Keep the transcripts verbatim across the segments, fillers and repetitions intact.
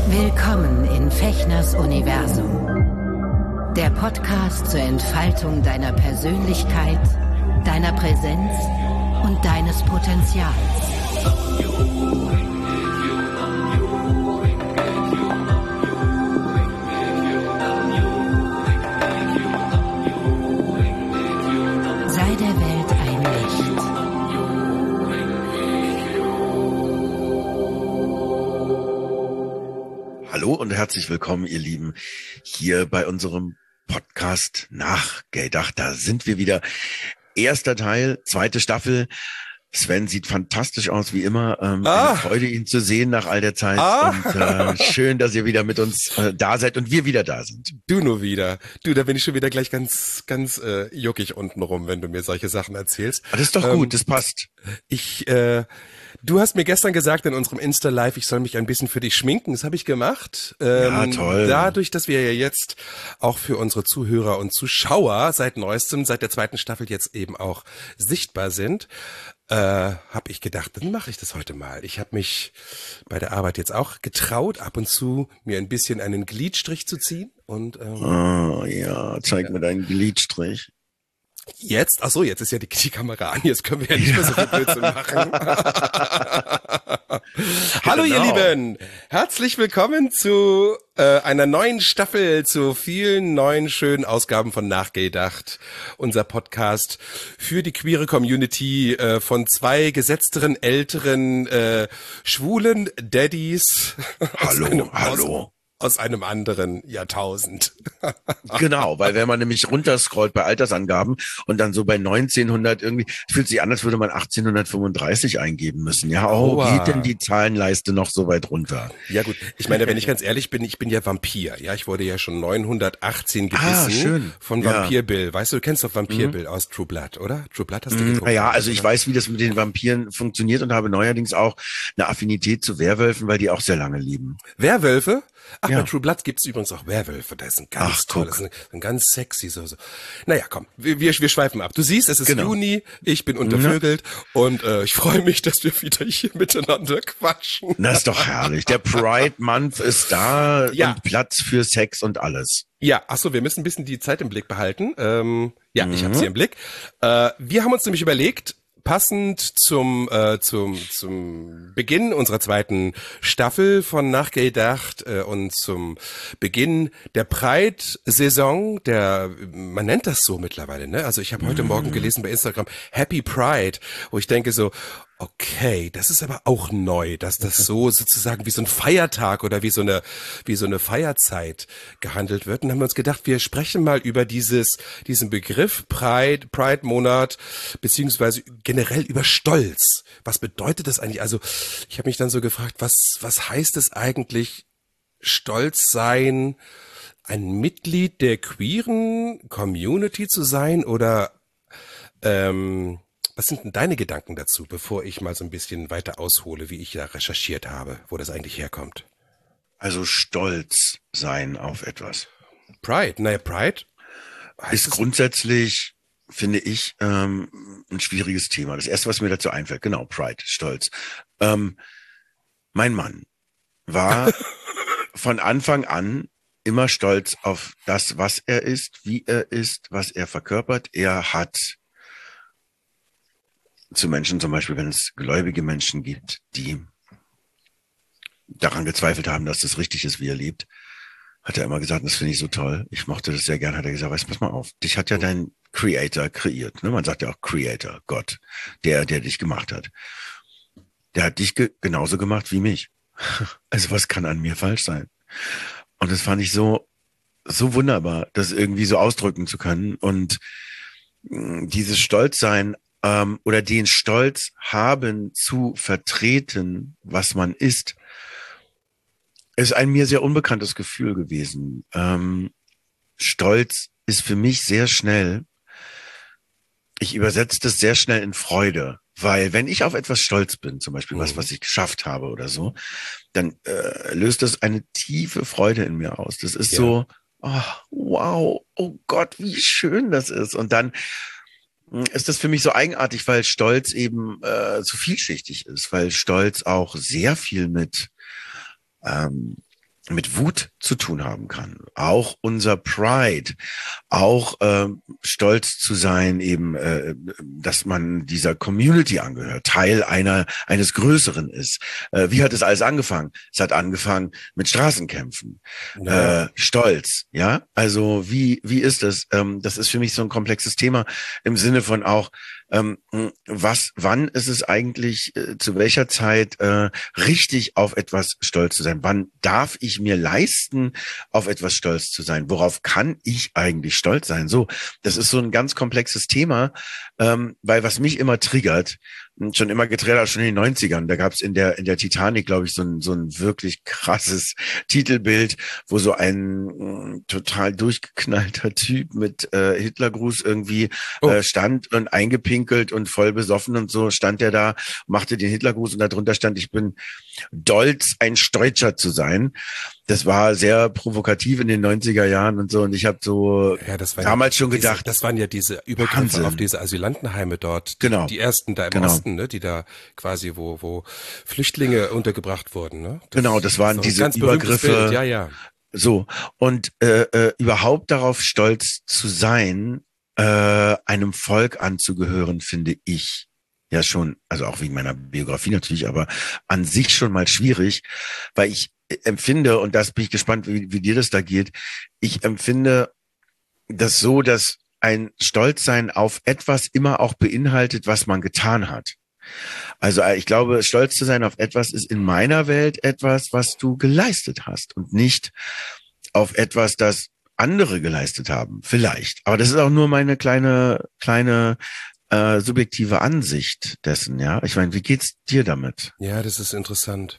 Willkommen in Fechners Universum. Der Podcast zur Entfaltung deiner Persönlichkeit, deiner Präsenz und deines Potenzials. Sei der Welt ein Licht. Hallo und herzlich willkommen, ihr Lieben, hier bei unserem Podcast Nachgedacht. Da sind wir wieder. Erster Teil, zweite Staffel. Sven sieht fantastisch aus, wie immer. Ähm, ah. Eine Freude, ihn zu sehen nach all der Zeit. Ah. Und äh, schön, dass ihr wieder mit uns äh, da seid und wir wieder da sind. Du nur wieder. Du, da bin ich schon wieder gleich ganz, ganz äh, juckig untenrum, wenn du mir solche Sachen erzählst. Aber das ist doch ähm, gut, das passt. Ich, äh, du hast mir gestern gesagt in unserem Insta-Live, ich soll mich ein bisschen für dich schminken. Das habe ich gemacht. Ähm, ja, toll. Dadurch, dass wir ja jetzt auch für unsere Zuhörer und Zuschauer seit neuestem, seit der zweiten Staffel jetzt eben auch sichtbar sind, äh, habe ich gedacht, dann mache ich das heute mal. Ich habe mich bei der Arbeit jetzt auch getraut, ab und zu mir ein bisschen einen Gliedstrich zu ziehen. Und ähm, Oh ja, zeig ja. mir deinen Gliedstrich. Jetzt? Ach so, jetzt ist ja die, die Kamera an. Jetzt können wir ja nicht mehr so viel Blödsinn machen. Hallo, genau. Ihr Lieben. Herzlich willkommen zu äh, einer neuen Staffel, zu vielen neuen schönen Ausgaben von Nachgedacht. Unser Podcast für die queere Community äh, von zwei gesetzteren, älteren, äh, schwulen Daddies. Hallo, hallo. Aus einem anderen Jahrtausend. Genau, weil wenn man nämlich runterscrollt bei Altersangaben und dann so bei neunzehnhundert irgendwie, fühlt sich an, als würde man achtzehnhundertfünfunddreißig eingeben müssen. Ja, oh, Oha. Geht denn die Zahlenleiste noch so weit runter? Ja gut, ich meine, wenn ich ganz ehrlich bin, ich bin ja Vampir. Ja, ich wurde ja schon neunhundertachtzehn gebissen ah, schön. von ja. Vampir Bill. Weißt du, du kennst doch Vampir mhm. Bill aus True Blood, oder? True Blood hast du geguckt? Naja, also ich weiß, wie das mit den Vampiren funktioniert und habe neuerdings auch eine Affinität zu Werwölfen, weil die auch sehr lange leben. Werwölfe? Ach, ja. bei True Blood gibt's übrigens auch Werwölfe. Das ist ein ganz Ach, tolles, ein, ein ganz sexy so, so. Naja, komm, wir, wir, wir schweifen ab. Du siehst, es ist genau. Juni, ich bin untervögelt ja. und äh, ich freue mich, dass wir wieder hier miteinander quatschen. Das ist doch herrlich. Der Pride Month ist da ja. und Platz für Sex und alles. Ja, ach so, wir müssen ein bisschen die Zeit im Blick behalten. Ähm, ja, mhm. ich habe sie im Blick. Äh, wir haben uns nämlich überlegt, passend zum äh, zum zum Beginn unserer zweiten Staffel von Nachgedacht äh, und zum Beginn der Pride-Saison, der man nennt das so mittlerweile, ne? Also ich habe heute mm. Morgen gelesen bei Instagram Happy Pride, wo ich denke so, okay, das ist aber auch neu, dass das so sozusagen wie so ein Feiertag oder wie so eine wie so eine Feierzeit gehandelt wird. Und haben wir uns gedacht, wir sprechen mal über dieses diesen Begriff Pride, Pride-Monat, beziehungsweise generell über Stolz. Was bedeutet das eigentlich? Also ich habe mich dann so gefragt, was was heißt es eigentlich, stolz sein, ein Mitglied der queeren Community zu sein oder ähm, was sind denn deine Gedanken dazu, bevor ich mal so ein bisschen weiter aushole, wie ich da recherchiert habe, wo das eigentlich herkommt? Also stolz sein auf etwas. Pride, naja, Pride ist grundsätzlich, finde ich, ähm, ein schwieriges Thema. Das Erste, was mir dazu einfällt, genau, Pride, Stolz. Ähm, mein Mann war von Anfang an immer stolz auf das, was er ist, wie er ist, was er verkörpert. Er hat zu Menschen, zum Beispiel, wenn es gläubige Menschen gibt, die daran gezweifelt haben, dass das richtig ist, wie er lebt, hat er immer gesagt, das finde ich so toll. Ich mochte das sehr gern, hat er gesagt, weißt, pass mal auf, dich hat ja dein Creator kreiert. Ne? Man sagt ja auch Creator, Gott, der, der dich gemacht hat. Der hat dich ge- genauso gemacht wie mich. Also was kann an mir falsch sein? Und das fand ich so, so wunderbar, das irgendwie so ausdrücken zu können und mh, dieses Stolzsein ähm, oder den Stolz haben zu vertreten, was man ist, ist ein mir sehr unbekanntes Gefühl gewesen. Ähm, Stolz ist für mich sehr schnell, ich übersetze das sehr schnell in Freude, weil wenn ich auf etwas stolz bin, zum Beispiel mhm. was, was ich geschafft habe oder so, dann äh, löst das eine tiefe Freude in mir aus. Das ist ja. so, oh, wow, oh Gott, wie schön das ist. Und dann ist das für mich so eigenartig, weil Stolz eben äh, so vielschichtig ist, weil Stolz auch sehr viel mit ähm, mit Wut zu tun haben kann. Auch unser Pride, auch äh, stolz zu sein, eben, äh, dass man dieser Community angehört, Teil einer eines Größeren ist. Äh, wie hat es alles angefangen? Es hat angefangen mit Straßenkämpfen. Ja. Äh, Stolz, ja. Also wie wie ist das? Ähm, das ist für mich so ein komplexes Thema im Sinne von auch, ähm, was, wann ist es eigentlich, äh, zu welcher Zeit äh, richtig auf etwas stolz zu sein? Wann darf ich mir leisten, auf etwas stolz zu sein? Worauf kann ich eigentlich stolz sein? So, das ist so ein ganz komplexes Thema, ähm, weil was mich immer triggert, schon immer getriggert hat, schon in den neunzigern, da gab es in der in der Titanic, glaube ich, so ein so ein wirklich krasses Titelbild, wo so ein mh, total durchgeknallter Typ mit äh, Hitlergruß irgendwie oh. äh, stand und eingepinkelt und voll besoffen und so stand er da, machte den Hitlergruß und darunter stand: Ich bin stolz, ein Stolzer zu sein. Das war sehr provokativ in den neunziger Jahren und so, und ich habe so ja, das damals ja, schon diese, gedacht, das waren ja diese Übergriffe Wahnsinn. Auf diese Asylantenheime dort, die, genau. die ersten da im genau. Osten, ne, die da quasi, wo wo Flüchtlinge untergebracht wurden, ne? Das, genau, das waren das diese ganz Übergriffe. Bild. Ja, ja. So, und äh, äh, überhaupt darauf stolz zu sein, äh, einem Volk anzugehören, finde ich ja schon, also auch wegen meiner Biografie natürlich, aber an sich schon mal schwierig, weil ich empfinde, und das bin ich gespannt, wie, wie dir das da geht, ich empfinde das so, dass ein Stolzsein auf etwas immer auch beinhaltet, was man getan hat. Also ich glaube, stolz zu sein auf etwas ist in meiner Welt etwas, was du geleistet hast und nicht auf etwas, das andere geleistet haben. Vielleicht. Aber das ist auch nur meine kleine, kleine äh, subjektive Ansicht dessen, ja. Ich meine, wie geht's dir damit? Ja, das ist interessant.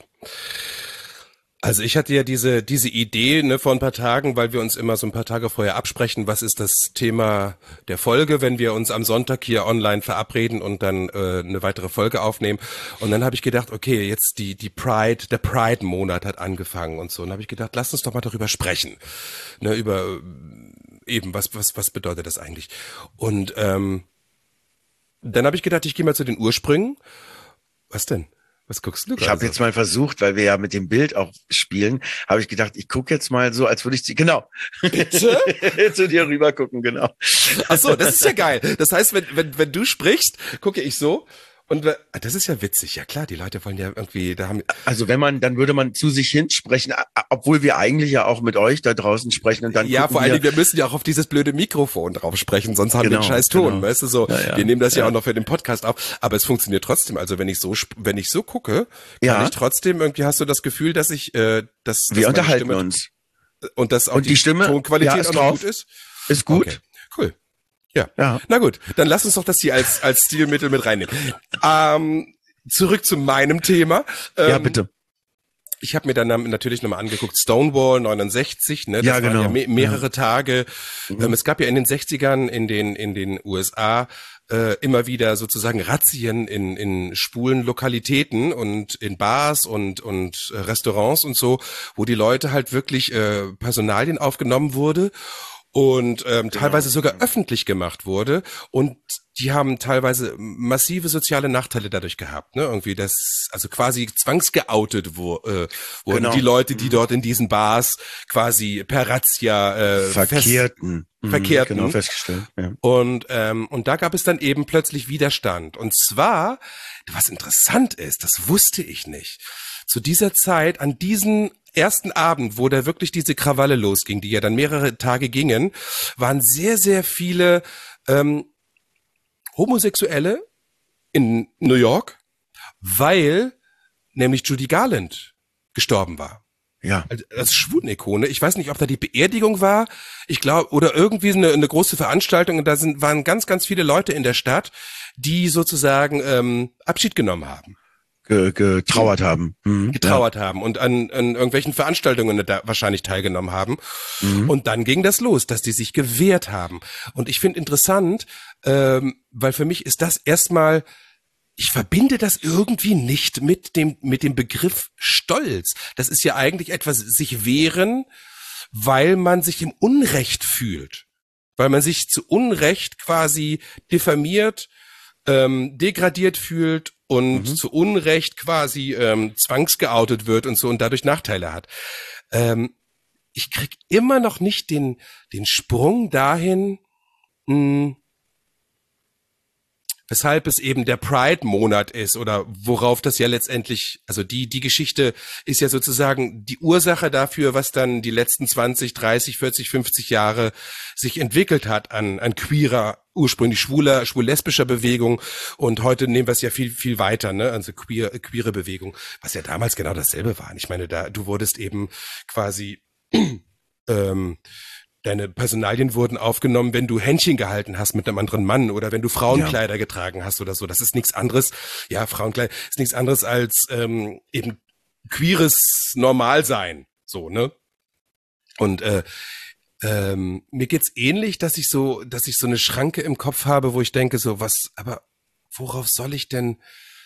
Also ich hatte ja diese diese Idee, ne, vor ein paar Tagen, weil wir uns immer so ein paar Tage vorher absprechen, was ist das Thema der Folge, wenn wir uns am Sonntag hier online verabreden und dann äh, eine weitere Folge aufnehmen. Und dann habe ich gedacht, okay, jetzt die die Pride, der Pride-Monat hat angefangen und so. Und habe ich gedacht, lass uns doch mal darüber sprechen, ne, über eben was was was bedeutet das eigentlich? Und ähm, dann habe ich gedacht, ich gehe mal zu den Ursprüngen. Was denn? Was guckst du gerade? Ich habe jetzt mal versucht, weil wir ja mit dem Bild auch spielen, habe ich gedacht, ich gucke jetzt mal so, als würde ich sie, genau, bitte zu dir rüber gucken, genau. Ach so, das ist ja geil. Das heißt, wenn wenn wenn du sprichst, gucke ich so. Und das ist ja witzig, ja klar, die Leute wollen ja irgendwie, da haben. Also wenn man, dann würde man zu sich hinsprechen, obwohl wir eigentlich ja auch mit euch da draußen sprechen und dann. Ja, vor allen Dingen, wir müssen ja auch auf dieses blöde Mikrofon drauf sprechen, sonst haben genau, wir einen scheiß Ton, genau. weißt du so. Ja, ja, wir nehmen das ja, ja auch noch für den Podcast auf, aber es funktioniert trotzdem. Also wenn ich so, wenn ich so gucke, kann ja. ich trotzdem irgendwie, hast du das Gefühl, dass ich, äh, dass, dass wir unterhalten Stimme, uns und dass auch und die, die Stimme, Tonqualität ja, auch noch gut ist. Ist gut. Okay, cool. Ja. ja, na gut, dann lass uns doch das hier als als Stilmittel mit reinnehmen. Ähm, zurück zu meinem Thema. Ähm, ja, bitte. Ich habe mir dann natürlich nochmal angeguckt, Stonewall neunundsechzig, ne? Das ja, genau. waren ja me mehrere ja. Tage. Mhm. Ähm, es gab ja in den sechzigern in den in den U S A äh, immer wieder sozusagen Razzien in in schwulen Lokalitäten und in Bars und und äh, Restaurants und so, wo die Leute halt wirklich äh, Personalien aufgenommen wurde. Und ähm, genau. teilweise sogar öffentlich gemacht wurde, und die haben teilweise massive soziale Nachteile dadurch gehabt, ne? Irgendwie das, also quasi zwangsgeoutet wo, äh, wurden genau. die Leute, die dort in diesen Bars quasi per Razzia äh, verkehrten, fest, verkehrten. Genau, festgestellt. Ja. Und ähm, und da gab es dann eben plötzlich Widerstand. Und zwar, was interessant ist, das wusste ich nicht. Zu dieser Zeit, an diesen ersten Abend, wo da wirklich diese Krawalle losging, die ja dann mehrere Tage gingen, waren sehr, sehr viele ähm, Homosexuelle in New York, weil nämlich Judy Garland gestorben war. Ja. Als Schwulenikone. Ich weiß nicht, ob da die Beerdigung war, ich glaube, oder irgendwie eine, eine große Veranstaltung, und da sind, waren ganz, ganz viele Leute in der Stadt, die sozusagen ähm, Abschied genommen haben. getrauert haben. Mhm. Getrauert ja. haben und an, an irgendwelchen Veranstaltungen da wahrscheinlich teilgenommen haben. Mhm. Und dann ging das los, dass die sich gewehrt haben. Und ich finde interessant, ähm, weil für mich ist das erstmal, ich verbinde das irgendwie nicht mit dem, mit dem Begriff Stolz. Das ist ja eigentlich etwas, sich wehren, weil man sich im Unrecht fühlt. Weil man sich zu Unrecht quasi diffamiert, ähm, degradiert fühlt und mhm. zu Unrecht quasi ähm, zwangsgeoutet wird und so und dadurch Nachteile hat. ähm, ich krieg immer noch nicht den, den Sprung dahin, mh, weshalb es eben der Pride-Monat ist oder worauf das ja letztendlich, also die die Geschichte ist ja sozusagen die Ursache dafür, was dann die letzten zwanzig, dreißig, vierzig, fünfzig Jahre sich entwickelt hat an an queerer, ursprünglich schwuler, schwul-lesbischer Bewegung, und heute nehmen wir es ja viel viel weiter, ne, also queer queere Bewegung, was ja damals genau dasselbe war. Ich meine, da du wurdest eben quasi ähm, deine Personalien wurden aufgenommen, wenn du Händchen gehalten hast mit einem anderen Mann oder wenn du Frauenkleider ja. getragen hast oder so. Das ist nichts anderes. Ja, Frauenkleider ist nichts anderes als ähm, eben queeres Normalsein. So, ne? Und äh, ähm, mir geht's ähnlich, dass ich so, dass ich so eine Schranke im Kopf habe, wo ich denke, so was, aber worauf soll ich denn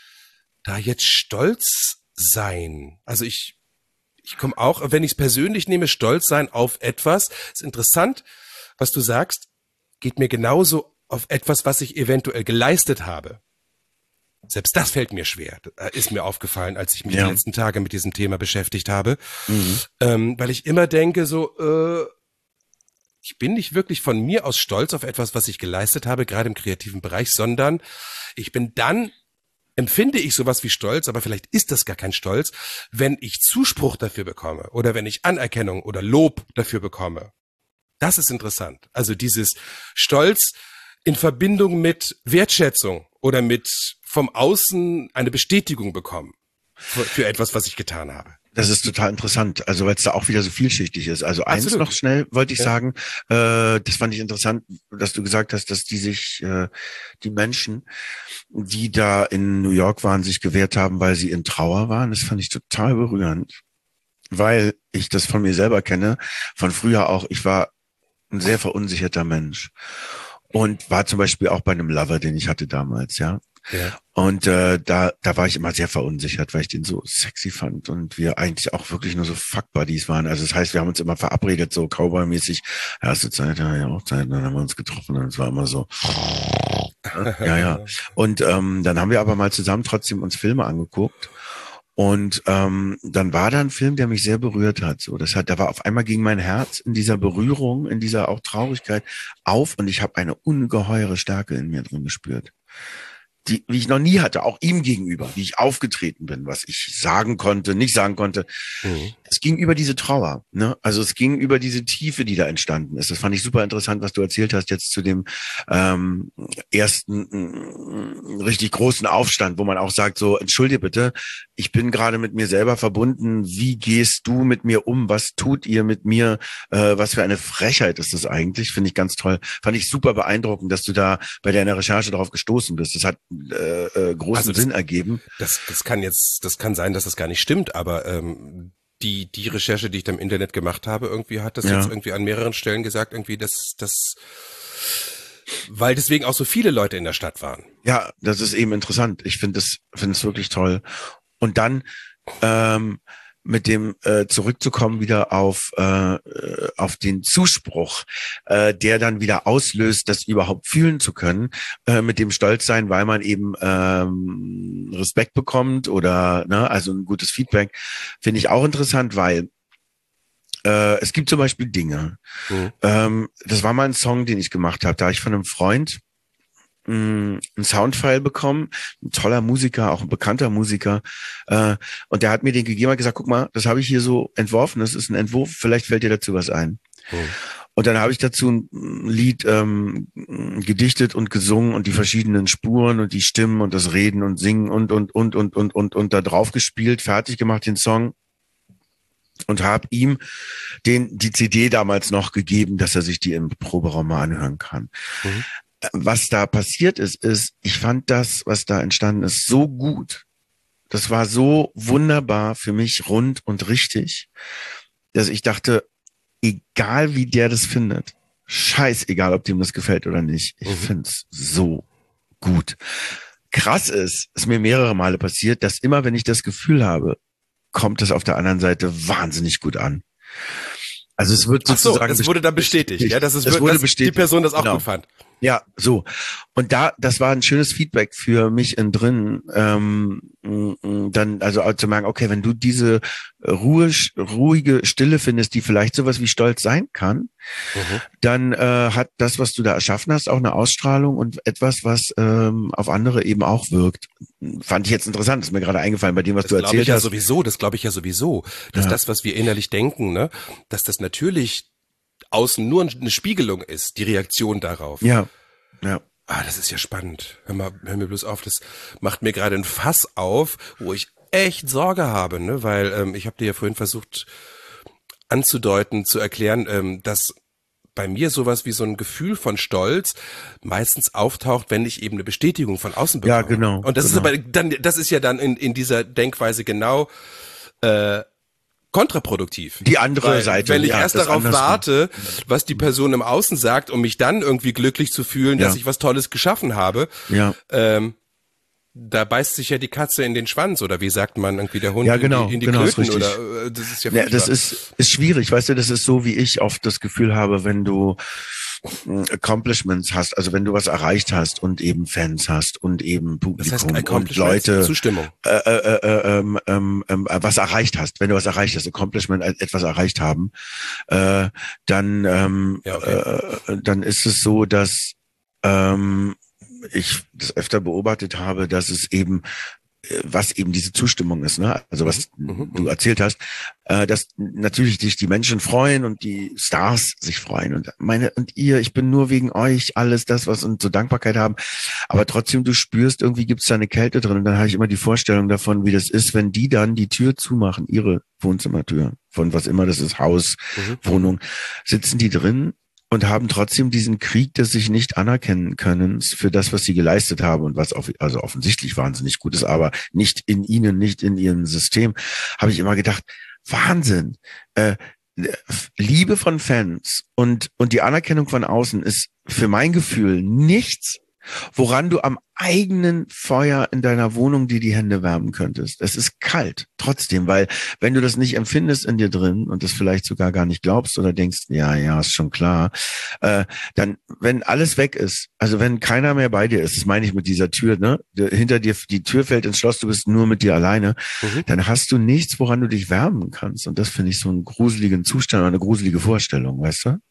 da jetzt stolz sein? Also ich Ich komme auch, wenn ich es persönlich nehme, stolz sein auf etwas. Ist interessant, was du sagst, geht mir genauso auf etwas, was ich eventuell geleistet habe. Selbst das fällt mir schwer, ist mir aufgefallen, als ich mich ja. die letzten Tage mit diesem Thema beschäftigt habe. Mhm. Ähm, weil ich immer denke so, äh, ich bin nicht wirklich von mir aus stolz auf etwas, was ich geleistet habe, gerade im kreativen Bereich, sondern ich bin dann empfinde ich sowas wie Stolz, aber vielleicht ist das gar kein Stolz, wenn ich Zuspruch dafür bekomme oder wenn ich Anerkennung oder Lob dafür bekomme. Das ist interessant. Also dieses Stolz in Verbindung mit Wertschätzung oder mit vom Außen eine Bestätigung bekommen für, für etwas, was ich getan habe. Das ist total interessant, also weil es da auch wieder so vielschichtig ist. Also eins Absolut. noch schnell wollte ich Ja. sagen, äh, das fand ich interessant, dass du gesagt hast, dass die sich, äh, die Menschen, die da in New York waren, sich gewehrt haben, weil sie in Trauer waren. Das fand ich total berührend, weil ich das von mir selber kenne, von früher auch. Ich war ein sehr verunsicherter Mensch und war zum Beispiel auch bei einem Lover, den ich hatte damals, ja. Ja. Und äh, da da war ich immer sehr verunsichert, weil ich den so sexy fand und wir eigentlich auch wirklich nur so Fuck-Buddies waren. Also das heißt, wir haben uns immer verabredet, so Cowboy-mäßig. Erste Zeit, ja, ja, auch Zeit, dann haben wir uns getroffen und es war immer so. Ja, ja. Und ähm, dann haben wir aber mal zusammen trotzdem uns Filme angeguckt. Und ähm, dann war da ein Film, der mich sehr berührt hat. So, das hat, da war auf einmal ging mein Herz in dieser Berührung, in dieser auch Traurigkeit auf und ich habe eine ungeheure Stärke in mir drin gespürt, die, wie ich noch nie hatte, auch ihm gegenüber, wie ich aufgetreten bin, was ich sagen konnte, nicht sagen konnte. Mhm. Es ging über diese Trauer, ne? Also es ging über diese Tiefe, die da entstanden ist. Das fand ich super interessant, was du erzählt hast jetzt zu dem ähm, ersten äh, richtig großen Aufstand, wo man auch sagt, so, entschuldige bitte, ich bin gerade mit mir selber verbunden. Wie gehst du mit mir um? Was tut ihr mit mir? Äh, was für eine Frechheit ist das eigentlich? Finde ich ganz toll. Fand ich super beeindruckend, dass du da bei deiner Recherche darauf gestoßen bist. Das hat äh, äh, großen also das, Sinn ergeben. Das, das kann jetzt, das kann sein, dass das gar nicht stimmt, aber ähm, die die Recherche, die ich da im Internet gemacht habe, irgendwie hat das ja. jetzt irgendwie an mehreren Stellen gesagt, irgendwie, dass das, weil deswegen auch so viele Leute in der Stadt waren. Ja, das ist eben interessant. Ich finde es finde es wirklich toll. Und dann ähm, mit dem äh, zurückzukommen wieder auf äh, auf den Zuspruch, äh, der dann wieder auslöst, das überhaupt fühlen zu können, äh, mit dem Stolz sein, weil man eben ähm, Respekt bekommt oder ne, also ein gutes Feedback, finde ich auch interessant, weil äh, es gibt zum Beispiel Dinge. Mhm. Ähm, das war mal ein Song, den ich gemacht habe, da habe ich von einem Freund ein Soundfile bekommen, ein toller Musiker, auch ein bekannter Musiker, äh, und der hat mir den gegeben und gesagt, guck mal, das habe ich hier so entworfen, das ist ein Entwurf, vielleicht fällt dir dazu was ein. Oh. Und dann habe ich dazu ein Lied ähm, gedichtet und gesungen und die verschiedenen Spuren und die Stimmen und das Reden und Singen und und und und und und und da drauf gespielt, fertig gemacht den Song und habe ihm den die C D damals noch gegeben, dass er sich die im Proberaum mal anhören kann. Mhm. Was da passiert ist, ist, ich fand das, was da entstanden ist, so gut. Das war so wunderbar für mich, rund und richtig, dass ich dachte, egal wie der das findet, scheißegal, ob dem das gefällt oder nicht, ich mhm. find's so gut. Krass ist, ist mir mehrere Male passiert, dass immer, wenn ich das Gefühl habe, kommt es auf der anderen Seite wahnsinnig gut an. Also es wird sozusagen... Ach so, das wurde dann bestätigt, bestätigt. Ja, dass es das wird, wurde dass bestätigt. die Person das auch genau. gut fand. Ja, so. Und da, das war ein schönes Feedback für mich in drin, ähm, dann, also auch zu merken, okay, wenn du diese Ruhe, ruhige Stille findest, die vielleicht sowas wie Stolz sein kann, mhm. dann äh, hat das, was du da erschaffen hast, auch eine Ausstrahlung und etwas, was ähm, auf andere eben auch wirkt. Fand ich jetzt interessant, ist mir gerade eingefallen bei dem, was das du erzählt ich hast. Ja sowieso, das glaube ich ja sowieso, dass ja. das, was wir innerlich denken, ne, dass das natürlich außen nur eine Spiegelung ist, die Reaktion darauf. Ja, ja. Ah, das ist ja spannend. Hör mal, hör mir bloß auf, das macht mir gerade ein Fass auf, wo ich echt Sorge habe, ne, weil ähm, ich habe dir ja vorhin versucht anzudeuten, zu erklären, ähm, dass bei mir sowas wie so ein Gefühl von Stolz meistens auftaucht, wenn ich eben eine Bestätigung von außen bekomme. Ja, genau. Und das genau. ist aber dann, das ist ja dann in in dieser Denkweise genau äh, kontraproduktiv. Die andere Weil, Seite. Wenn ich ja, erst darauf andersrum. warte, was die Person im Außen sagt, um mich dann irgendwie glücklich zu fühlen, ja. dass ich was Tolles geschaffen habe, ja. ähm, da beißt sich ja die Katze in den Schwanz oder wie sagt man irgendwie der Hund ja, genau, in die, in die genau, Klöten ist oder äh, das ist ja, ja das ist ist schwierig, weißt du, das ist so, wie ich oft das Gefühl habe, wenn du Accomplishments hast, also wenn du was erreicht hast und eben Fans hast und eben Publikum das heißt, und Leute Zustimmung äh, äh, äh, ähm, ähm, ähm, was erreicht hast, wenn du was erreicht hast, Accomplishment, etwas erreicht haben, äh, dann ähm, ja, okay. äh, dann ist es so, dass ähm, ich das öfter beobachtet habe, dass es eben was eben diese Zustimmung ist, ne? Also was mhm, du erzählt hast, äh, dass natürlich sich die Menschen freuen und die Stars sich freuen und meine und ihr, ich bin nur wegen euch alles das, was uns so Dankbarkeit haben, aber trotzdem du spürst, irgendwie gibt's da eine Kälte drin und dann habe ich immer die Vorstellung davon, wie das ist, wenn die dann die Tür zumachen, ihre Wohnzimmertür, von was immer das ist, Haus, mhm. Wohnung, sitzen die drin und haben trotzdem diesen Krieg des sich nicht anerkennen können für das, was sie geleistet haben und was auf, also offensichtlich wahnsinnig gut ist, aber nicht in ihnen, nicht in ihrem System, habe ich immer gedacht, Wahnsinn. Äh, Liebe von Fans und, und die Anerkennung von außen ist für mein Gefühl nichts, woran du am eigenen Feuer in deiner Wohnung dir die Hände wärmen könntest. Es ist kalt, trotzdem, weil wenn du das nicht empfindest in dir drin und das vielleicht sogar gar nicht glaubst oder denkst, ja, ja, ist schon klar, äh, dann, wenn alles weg ist, also wenn keiner mehr bei dir ist, das meine ich mit dieser Tür, ne, hinter dir, die Tür fällt ins Schloss, du bist nur mit dir alleine, mhm. dann hast du nichts, woran du dich wärmen kannst. Und das finde ich so einen gruseligen Zustand, eine gruselige Vorstellung, weißt du?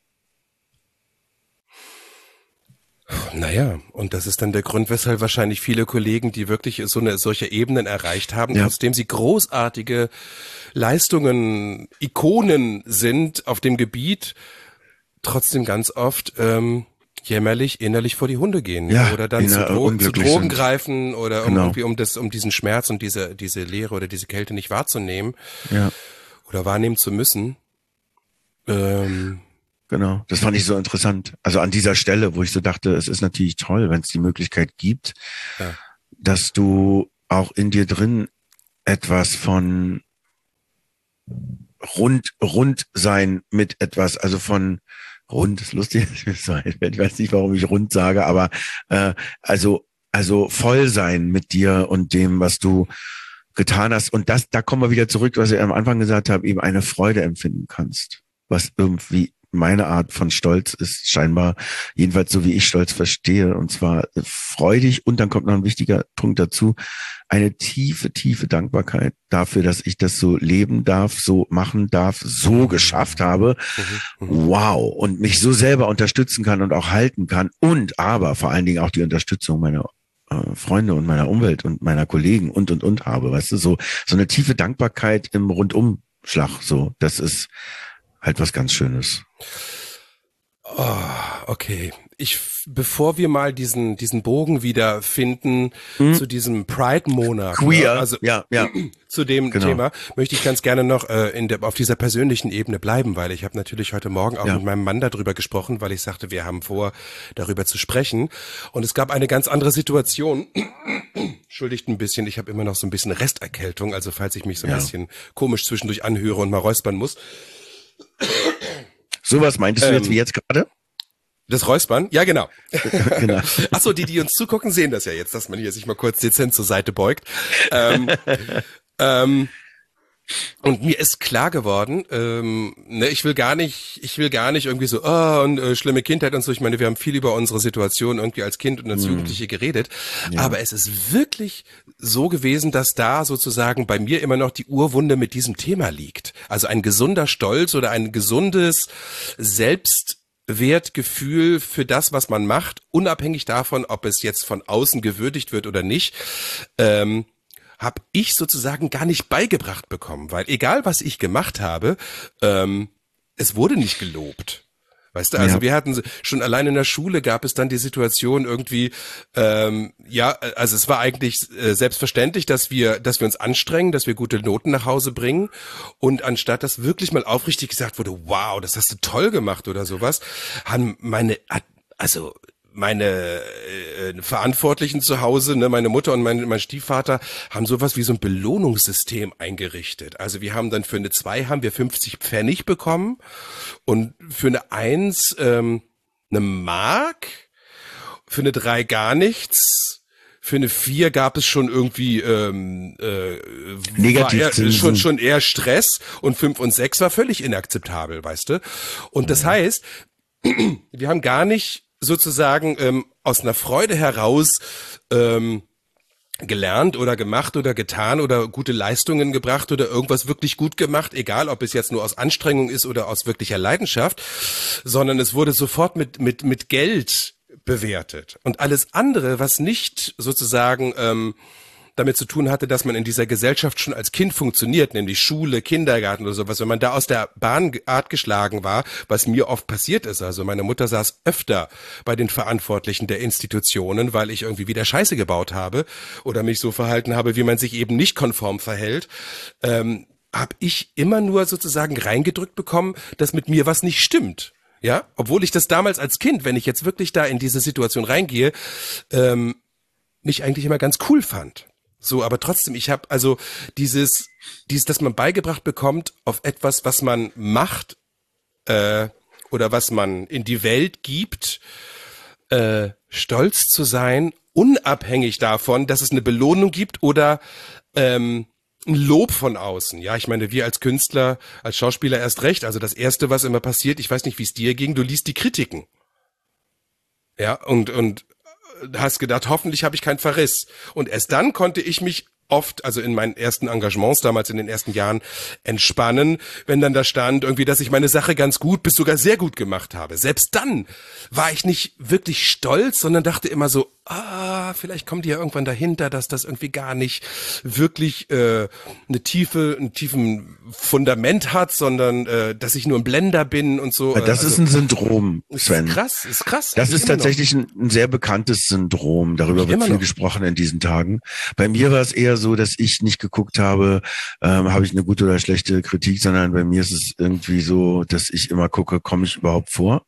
Naja, und das ist dann der Grund, weshalb wahrscheinlich viele Kollegen, die wirklich so eine solche Ebenen erreicht haben, ja. trotzdem sie großartige Leistungen, Ikonen sind auf dem Gebiet, trotzdem ganz oft ähm, jämmerlich innerlich vor die Hunde gehen ja, oder dann zu, Dro zu Drogen sind. greifen oder um genau. irgendwie um das um diesen Schmerz und diese diese Leere oder diese Kälte nicht wahrzunehmen ja. oder wahrnehmen zu müssen. Ähm, Genau, das fand ich so interessant. Also an dieser Stelle, wo ich so dachte, es ist natürlich toll, wenn es die Möglichkeit gibt, ja. dass du auch in dir drin etwas von rund, rund sein mit etwas, also von rund, ist lustig, ich weiß nicht, warum ich rund sage, aber äh, also also voll sein mit dir und dem, was du getan hast. Und das, da kommen wir wieder zurück, was ich am Anfang gesagt habe, eben eine Freude empfinden kannst, was irgendwie meine Art von Stolz ist scheinbar, jedenfalls so wie ich Stolz verstehe, und zwar freudig, und dann kommt noch ein wichtiger Punkt dazu, eine tiefe, tiefe Dankbarkeit dafür, dass ich das so leben darf, so machen darf, so geschafft habe. Wow. Und mich so selber unterstützen kann und auch halten kann, und aber vor allen Dingen auch die Unterstützung meiner äh, Freunde und meiner Umwelt und meiner Kollegen und, und, und habe, weißt du, so, so eine tiefe Dankbarkeit im Rundumschlag, so, das ist halt was ganz Schönes. Oh, okay. Ich, bevor wir mal diesen diesen Bogen wieder finden hm? zu diesem Pride-Monat, Queer, ne? also ja, ja, zu dem genau. Thema, möchte ich ganz gerne noch äh, in der auf dieser persönlichen Ebene bleiben, weil ich habe natürlich heute Morgen auch ja. mit meinem Mann darüber gesprochen, weil ich sagte, wir haben vor, darüber zu sprechen, und es gab eine ganz andere Situation. Entschuldigt ein bisschen, ich habe immer noch so ein bisschen Resterkältung, also falls ich mich so ein ja. bisschen komisch zwischendurch anhöre und mal räuspern muss. Sowas meintest du ähm, jetzt wie jetzt gerade? Das Räuspern? Ja, genau. genau. Ach so, die, die uns zugucken, sehen das ja jetzt, dass man hier sich mal kurz dezent zur Seite beugt. Ähm, ähm, Und mir ist klar geworden, ähm, ne, ich will gar nicht, ich will gar nicht irgendwie so, oh, und äh, schlimme Kindheit und so. Ich meine, wir haben viel über unsere Situation irgendwie als Kind und als Mhm. Jugendliche geredet. Ja. Aber es ist wirklich so gewesen, dass da sozusagen bei mir immer noch die Urwunde mit diesem Thema liegt. Also ein gesunder Stolz oder ein gesundes Selbstwertgefühl für das, was man macht, unabhängig davon, ob es jetzt von außen gewürdigt wird oder nicht. Ähm, habe ich sozusagen gar nicht beigebracht bekommen, weil egal was ich gemacht habe, ähm, es wurde nicht gelobt. Weißt du, also Ja. wir hatten schon allein in der Schule gab es dann die Situation irgendwie, ähm, ja, also es war eigentlich äh, selbstverständlich, dass wir, dass wir uns anstrengen, dass wir gute Noten nach Hause bringen und anstatt dass wirklich mal aufrichtig gesagt wurde, wow, das hast du toll gemacht oder sowas, haben meine, also meine äh, Verantwortlichen zu Hause, ne, meine Mutter und mein, mein Stiefvater, haben sowas wie so ein Belohnungssystem eingerichtet. Also wir haben dann für eine zwei haben wir fünfzig Pfennig bekommen und für eine eins ähm, eine Mark, für eine drei gar nichts. Für eine vier gab es schon irgendwie ähm, äh, Negativzinsen. war eher, schon schon eher Stress und fünf und sechs war völlig inakzeptabel, weißt du? Und das heißt, wir haben gar nicht sozusagen ähm, aus einer Freude heraus ähm, gelernt oder gemacht oder getan oder gute Leistungen gebracht oder irgendwas wirklich gut gemacht, egal ob es jetzt nur aus Anstrengung ist oder aus wirklicher Leidenschaft, sondern es wurde sofort mit mit mit Geld bewertet. Und alles andere, was nicht sozusagen ähm, damit zu tun hatte, dass man in dieser Gesellschaft schon als Kind funktioniert, nämlich Schule, Kindergarten oder sowas, wenn man da aus der Bahnart geschlagen war, was mir oft passiert ist. Also meine Mutter saß öfter bei den Verantwortlichen der Institutionen, weil ich irgendwie wieder Scheiße gebaut habe oder mich so verhalten habe, wie man sich eben nicht konform verhält, ähm, habe ich immer nur sozusagen reingedrückt bekommen, dass mit mir was nicht stimmt. Ja, obwohl ich das damals als Kind, wenn ich jetzt wirklich da in diese Situation reingehe, ähm, mich eigentlich immer ganz cool fand. So, aber trotzdem, ich habe also dieses, dieses, dass man beigebracht bekommt auf etwas, was man macht äh, oder was man in die Welt gibt, äh, stolz zu sein, unabhängig davon, dass es eine Belohnung gibt oder ähm, ein Lob von außen. Ja, ich meine, wir als Künstler, als Schauspieler erst recht. Also das Erste, was immer passiert, ich weiß nicht, wie es dir ging, du liest die Kritiken. Ja, und und hast gedacht, hoffentlich habe ich keinen Verriss. Und erst dann konnte ich mich oft, also in meinen ersten Engagements damals in den ersten Jahren, entspannen, wenn dann da stand irgendwie, dass ich meine Sache ganz gut bis sogar sehr gut gemacht habe. Selbst dann war ich nicht wirklich stolz, sondern dachte immer so, ah, vielleicht kommt die ja irgendwann dahinter, dass das irgendwie gar nicht wirklich äh, eine tiefe, einen tiefen Fundament hat, sondern äh, dass ich nur ein Blender bin und so. Das also, ist ein Syndrom, Sven. Ist krass, ist krass. Das ist tatsächlich ein, ein sehr bekanntes Syndrom. Darüber wird viel noch gesprochen in diesen Tagen. Bei mir war es eher so, dass ich nicht geguckt habe, ähm, habe ich eine gute oder schlechte Kritik, sondern bei mir ist es irgendwie so, dass ich immer gucke, komme ich überhaupt vor?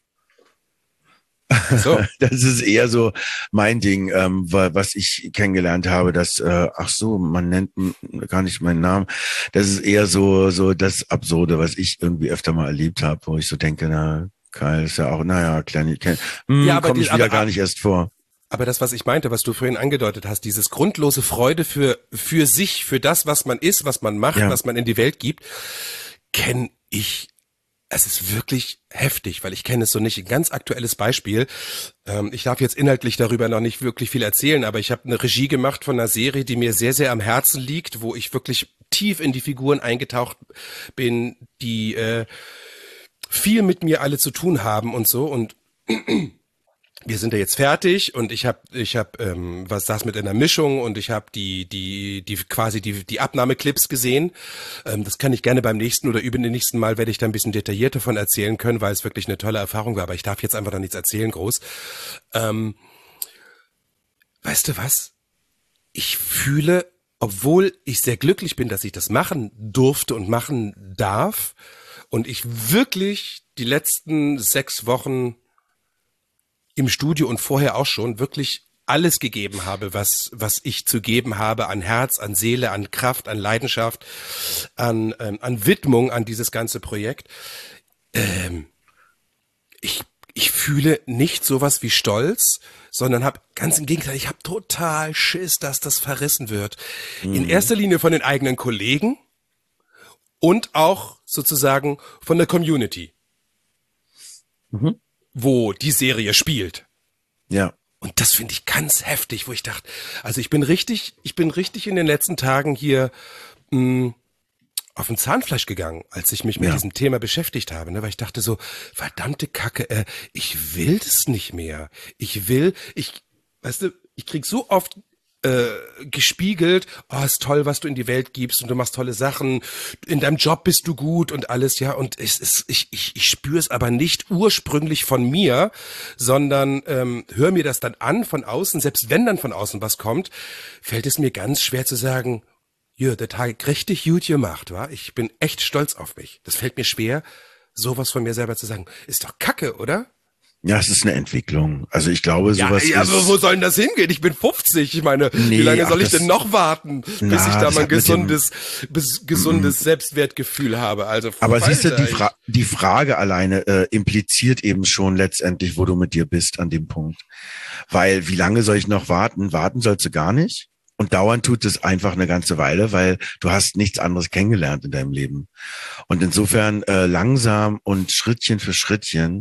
So. Das ist eher so mein Ding, ähm, was ich kennengelernt habe, dass, äh, ach so, man nennt gar nicht meinen Namen. Das ist eher so so das Absurde, was ich irgendwie öfter mal erlebt habe, wo ich so denke, na, Karl ist ja auch, naja, kleine, kleine hm, ja, komme ich wieder aber, gar nicht erst vor. Aber das, was ich meinte, was du vorhin angedeutet hast, dieses grundlose Freude für für sich, für das, was man ist, was man macht, ja. was man in die Welt gibt, kenne ich. Es ist wirklich heftig, weil ich kenne es so nicht. Ein ganz aktuelles Beispiel. Ähm, ich darf jetzt inhaltlich darüber noch nicht wirklich viel erzählen, aber ich habe eine Regie gemacht von einer Serie, die mir sehr, sehr am Herzen liegt, wo ich wirklich tief in die Figuren eingetaucht bin, die äh, viel mit mir alle zu tun haben und so. Und wir sind ja jetzt fertig und ich habe ich habe ähm, was saß mit einer Mischung und ich habe die die die quasi die die Abnahmeclips gesehen. Ähm, das kann ich gerne beim nächsten oder über den nächsten Mal werde ich da ein bisschen detaillierter von erzählen können, weil es wirklich eine tolle Erfahrung war. Aber ich darf jetzt einfach noch nichts erzählen groß. Ähm, weißt du was? Ich fühle, obwohl ich sehr glücklich bin, dass ich das machen durfte und machen darf und ich wirklich die letzten sechs Wochen im Studio und vorher auch schon wirklich alles gegeben habe, was was ich zu geben habe an Herz, an Seele, an Kraft, an Leidenschaft, an ähm, an Widmung an dieses ganze Projekt. Ähm, ich ich fühle nicht sowas wie Stolz, sondern habe ganz im Gegenteil, ich habe total Schiss, dass das verrissen wird. Mhm. In erster Linie von den eigenen Kollegen, und auch sozusagen von der Community, Mhm. wo die Serie spielt. Ja. Und das finde ich ganz heftig, wo ich dachte, also ich bin richtig, ich bin richtig in den letzten Tagen hier mh, auf den Zahnfleisch gegangen, als ich mich mit Ja. diesem Thema beschäftigt habe, ne? Weil ich dachte so, verdammte Kacke, äh, ich will das nicht mehr. Ich will, ich, weißt du, ich krieg so oft äh, gespiegelt, oh, ist toll, was du in die Welt gibst und du machst tolle Sachen, in deinem Job bist du gut und alles, ja, und es ist, ich, ich, ich spüre es aber nicht ursprünglich von mir, sondern ähm, höre mir das dann an von außen, selbst wenn dann von außen was kommt, fällt es mir ganz schwer zu sagen, ja, der Tag richtig gut gemacht, wa? Ich bin echt stolz auf mich. Das fällt mir schwer, sowas von mir selber zu sagen. Ist doch Kacke, oder? Ja, es ist eine Entwicklung. Also ich glaube, Ja, sowas ja, ist... aber wo soll denn das hingehen? Ich bin fünfzig. Ich meine, Nee, wie lange ach, soll ich das- denn noch warten, bis Na, ich da das mein hat mit dem- gesundes, bis, gesundes Selbstwertgefühl habe? Also, Aber siehst du, die, Alter, Fra die Frage alleine äh, impliziert eben schon letztendlich, wo du mit dir bist an dem Punkt. Weil wie lange soll ich noch warten? Warten sollst du gar nicht. Und dauern tut es einfach eine ganze Weile, weil du hast nichts anderes kennengelernt in deinem Leben. Und insofern äh, langsam und Schrittchen für Schrittchen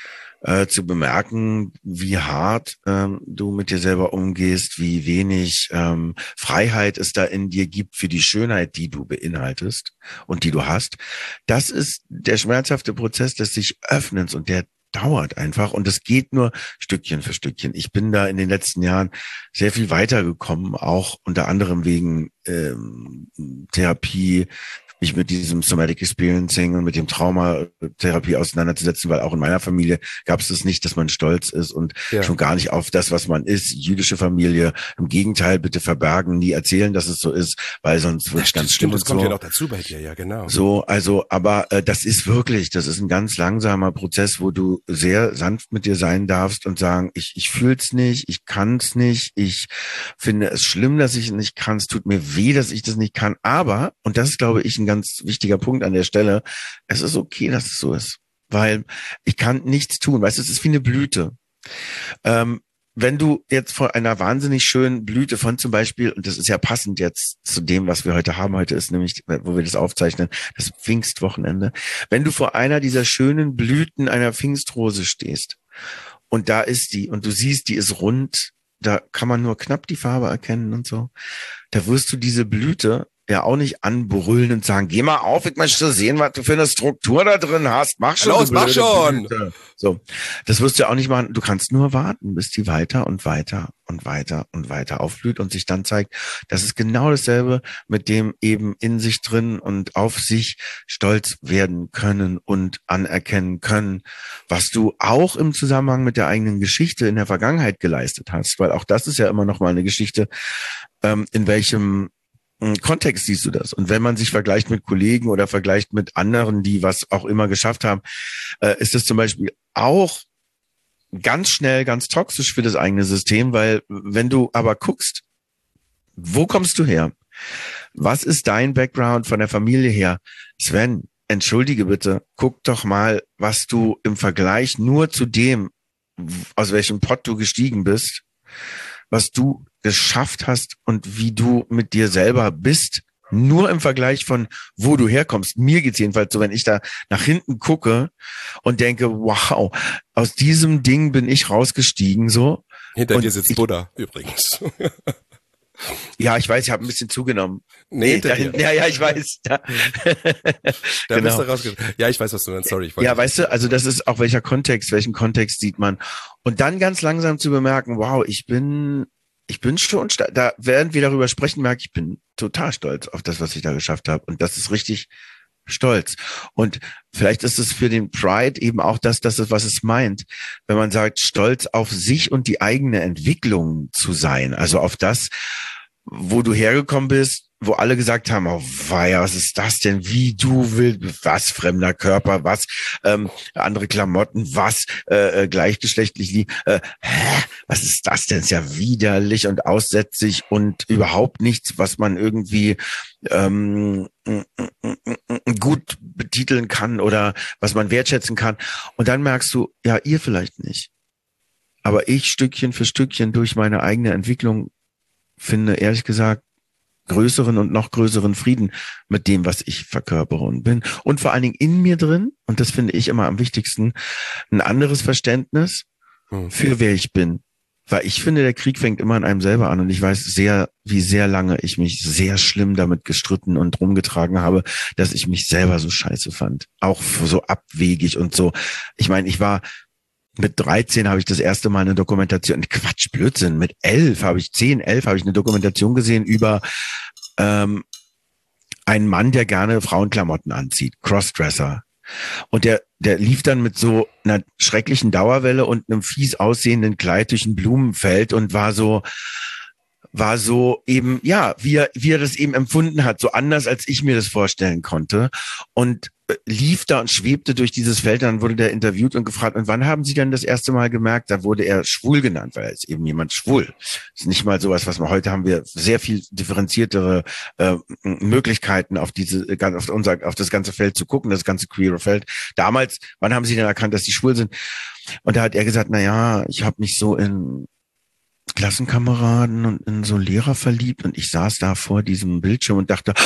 äh, zu bemerken, wie hart ähm, du mit dir selber umgehst, wie wenig ähm, Freiheit es da in dir gibt für die Schönheit, die du beinhaltest und die du hast. Das ist der schmerzhafte Prozess des sich Öffnens und der dauert einfach und es geht nur Stückchen für Stückchen. Ich bin da in den letzten Jahren sehr viel weitergekommen, auch unter anderem wegen ähm, Therapie, mich mit diesem Somatic Experiencing und mit dem Traumatherapie auseinanderzusetzen, weil auch in meiner Familie gab es das nicht, dass man stolz ist und Ja. schon gar nicht auf das, was man ist. Jüdische Familie, im Gegenteil, bitte verbergen, nie erzählen, dass es so ist, weil sonst wird es ganz schlimm das und kommt so. ja noch dazu bei dir, ja, genau. So, also, aber äh, das ist wirklich, das ist ein ganz langsamer Prozess, wo du sehr sanft mit dir sein darfst und sagen, ich ich fühl's nicht, ich kann's nicht, ich finde es schlimm, dass ich es nicht kann, es tut mir weh, dass ich das nicht kann, aber, und das ist, glaube ich, ein ganz wichtiger Punkt an der Stelle, es ist okay, dass es so ist, weil ich kann nichts tun, weißt du, es ist wie eine Blüte. Ähm, wenn du jetzt vor einer wahnsinnig schönen Blüte von zum Beispiel, und das ist ja passend jetzt zu dem, was wir heute haben, heute ist nämlich, wo wir das aufzeichnen, das Pfingstwochenende, wenn du vor einer dieser schönen Blüten einer Pfingstrose stehst und da ist die und du siehst, die ist rund, da kann man nur knapp die Farbe erkennen und so, da wirst du diese Blüte ja auch nicht anbrüllen und sagen, geh mal auf, ich möchte sehen, was du für eine Struktur da drin hast. Mach schon. Los, du mach blöde schon. Blüte. So, das wirst du ja auch nicht machen. Du kannst nur warten, bis die weiter und weiter und weiter und weiter aufblüht und sich dann zeigt, das ist genau dasselbe, mit dem eben in sich drin und auf sich stolz werden können und anerkennen können, was du auch im Zusammenhang mit der eigenen Geschichte in der Vergangenheit geleistet hast, weil auch das ist ja immer noch mal eine Geschichte, ähm, in welchem Kontext siehst du das? Und wenn man sich vergleicht mit Kollegen oder vergleicht mit anderen, die was auch immer geschafft haben, äh, ist das zum Beispiel auch ganz schnell ganz toxisch für das eigene System, weil wenn du aber guckst, wo kommst du her? Was ist dein Background von der Familie her? Sven, entschuldige bitte, guck doch mal, was du im Vergleich nur zu dem, aus welchem Pott du gestiegen bist, was du geschafft hast und wie du mit dir selber bist, nur im Vergleich von wo du herkommst. Mir geht's jedenfalls so, wenn ich da nach hinten gucke und denke, wow, aus diesem Ding bin ich rausgestiegen, so. Hinter und dir sitzt ich, Buddha, übrigens. Ja, ich weiß, ich habe ein bisschen zugenommen. Nee, hinter da, dir. Ja, ja, ich weiß. Da, Da genau. bist du rausgekommen. Ja, ich weiß, was du meinst. Sorry, ich wollte Ja, nicht- weißt du, also das ist auch welcher Kontext, welchen Kontext sieht man. Und dann ganz langsam zu bemerken, wow, ich bin, ich bin schon, sta- da während wir darüber sprechen, merke ich, ich bin total stolz auf das, was ich da geschafft habe. Und das ist richtig stolz. Und vielleicht ist es für den Pride eben auch das, das ist, was es meint, wenn man sagt, stolz auf sich und die eigene Entwicklung zu sein. Also auf das, wo du hergekommen bist, wo alle gesagt haben, oh weia, was ist das denn, wie du willst, was, fremder Körper, was, ähm, andere Klamotten, was, äh, äh, gleichgeschlechtlich, lieb, äh, hä, was ist das denn, ist ja widerlich und aussätzig und überhaupt nichts, was man irgendwie ähm, gut betiteln kann oder was man wertschätzen kann. Und dann merkst du, ja, ihr vielleicht nicht. Aber ich Stückchen für Stückchen durch meine eigene Entwicklung finde, ehrlich gesagt, größeren und noch größeren Frieden mit dem, was ich verkörpere und bin. Und vor allen Dingen in mir drin, und das finde ich immer am wichtigsten, ein anderes Verständnis hm. für wer ich bin. Weil ich finde, der Krieg fängt immer an einem selber an und ich weiß sehr, wie sehr lange ich mich sehr schlimm damit gestritten und rumgetragen habe, dass ich mich selber so scheiße fand. Auch so abwegig und so. Ich meine, ich war mit dreizehn habe ich das erste Mal eine Dokumentation, Quatsch, Blödsinn, mit elf habe ich, zehn, elf habe ich eine Dokumentation gesehen über ähm, einen Mann, der gerne Frauenklamotten anzieht, Crossdresser. Und der, der lief dann mit so einer schrecklichen Dauerwelle und einem fies aussehenden Kleid durch ein Blumenfeld und war so, war so eben, ja, wie er, wie er das eben empfunden hat, so anders, als ich mir das vorstellen konnte. Und lief da und schwebte durch dieses Feld, dann wurde der interviewt und gefragt, und wann haben Sie denn das erste Mal gemerkt, da wurde er schwul genannt, weil er ist eben jemand schwul. Das ist nicht mal sowas, was wir heute haben, wir sehr viel differenziertere äh, Möglichkeiten auf diese, auf unser, auf das ganze Feld zu gucken, das ganze queere Feld. Damals, wann haben Sie denn erkannt, dass die schwul sind? Und da hat er gesagt, na ja, ich habe mich so in Klassenkameraden und in so Lehrer verliebt und ich saß da vor diesem Bildschirm und dachte,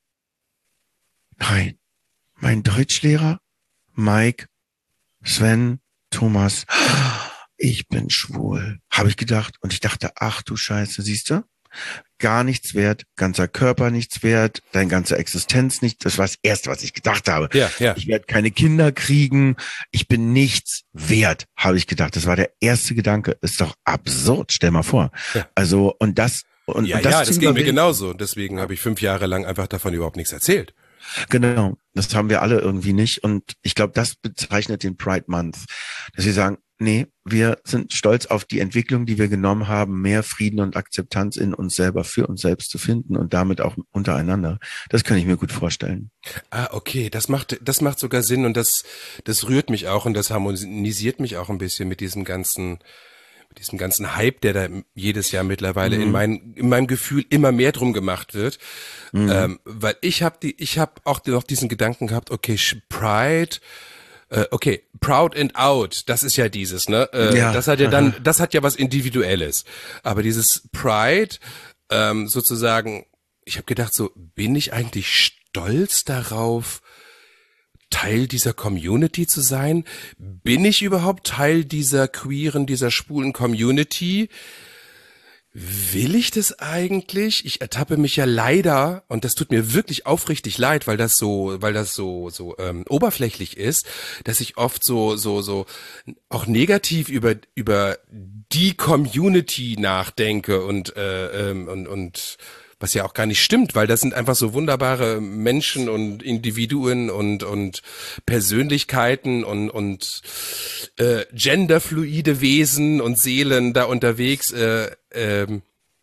nein, mein Deutschlehrer, Mike, Sven, Thomas, ich bin schwul, habe ich gedacht. Und ich dachte, ach du Scheiße, siehst du? Gar nichts wert, ganzer Körper nichts wert, deine ganze Existenz nicht. Das war das Erste, was ich gedacht habe. Ja, ja. Ich werde keine Kinder kriegen, ich bin nichts wert, habe ich gedacht. Das war der erste Gedanke. Ist doch absurd, stell mal vor. Ja. Also, und das... Und, ja, und das, ja, das ging mir genauso. Deswegen habe ich fünf Jahre lang einfach davon überhaupt nichts erzählt. Genau, das haben wir alle irgendwie nicht. Und ich glaube, das bezeichnet den Pride Month, dass wir sagen, nee, wir sind stolz auf die Entwicklung, die wir genommen haben, mehr Frieden und Akzeptanz in uns selber, für uns selbst zu finden und damit auch untereinander. Das kann ich mir gut vorstellen. Ah, okay, das macht, das macht sogar Sinn und das, das rührt mich auch und das harmonisiert mich auch ein bisschen mit diesem ganzen, mit diesem ganzen Hype, der da jedes Jahr mittlerweile mhm. in mein, in meinem Gefühl immer mehr drum gemacht wird. Mhm. Ähm, weil ich habe die, ich habe auch noch diesen Gedanken gehabt, okay, Pride, äh, okay, Proud and Out, das ist ja dieses, ne? Äh, ja. Das hat ja dann, das hat ja was Individuelles. Aber dieses Pride, ähm, sozusagen, ich habe gedacht, so, bin ich eigentlich stolz darauf, Teil dieser Community zu sein? Bin ich überhaupt Teil dieser queeren, dieser schwulen Community? Will ich das eigentlich? Ich ertappe mich ja leider, und das tut mir wirklich aufrichtig leid, weil das so, weil das so, so ähm, oberflächlich ist, dass ich oft so, so, so auch negativ über über die Community nachdenke und äh, ähm, und und was ja auch gar nicht stimmt, weil das sind einfach so wunderbare Menschen und Individuen und und Persönlichkeiten und und äh, genderfluide Wesen und Seelen da unterwegs. Äh, ähm,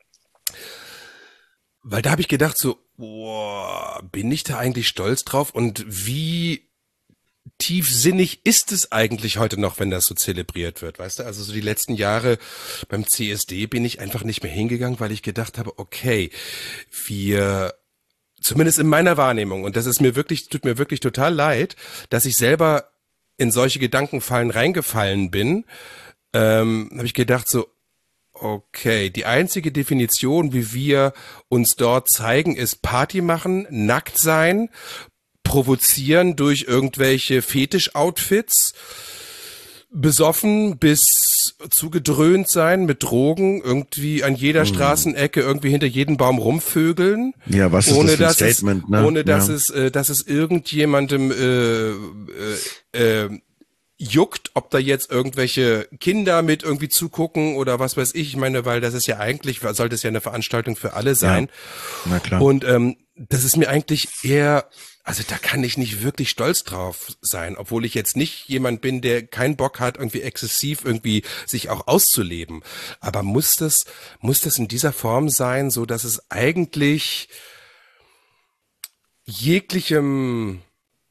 weil da habe ich gedacht so, boah, bin ich da eigentlich stolz drauf und wie tiefsinnig ist es eigentlich heute noch, wenn das so zelebriert wird, weißt du? Also so die letzten Jahre beim C S D bin ich einfach nicht mehr hingegangen, weil ich gedacht habe, okay, wir, zumindest in meiner Wahrnehmung, und das ist mir wirklich, tut mir wirklich total leid, dass ich selber in solche Gedankenfallen reingefallen bin, ähm, habe ich gedacht so, okay, die einzige Definition, wie wir uns dort zeigen, ist Party machen, nackt sein, provozieren durch irgendwelche Fetisch-Outfits, besoffen bis zugedröhnt sein mit Drogen, irgendwie an jeder hm. Straßenecke, irgendwie hinter jedem Baum rumvögeln. Ja, was ist ohne, das für ein dass Statement, es, ne? Ohne dass ja. es, äh, dass es irgendjemandem äh, äh, äh, juckt, ob da jetzt irgendwelche Kinder mit irgendwie zugucken oder was weiß ich. Ich meine, weil das ist ja eigentlich, sollte es ja eine Veranstaltung für alle sein. Ja. Na klar. Und ähm, das ist mir eigentlich eher, also da kann ich nicht wirklich stolz drauf sein, obwohl ich jetzt nicht jemand bin, der keinen Bock hat, irgendwie exzessiv irgendwie sich auch auszuleben. Aber muss das, muss das in dieser Form sein, so dass es eigentlich jeglichem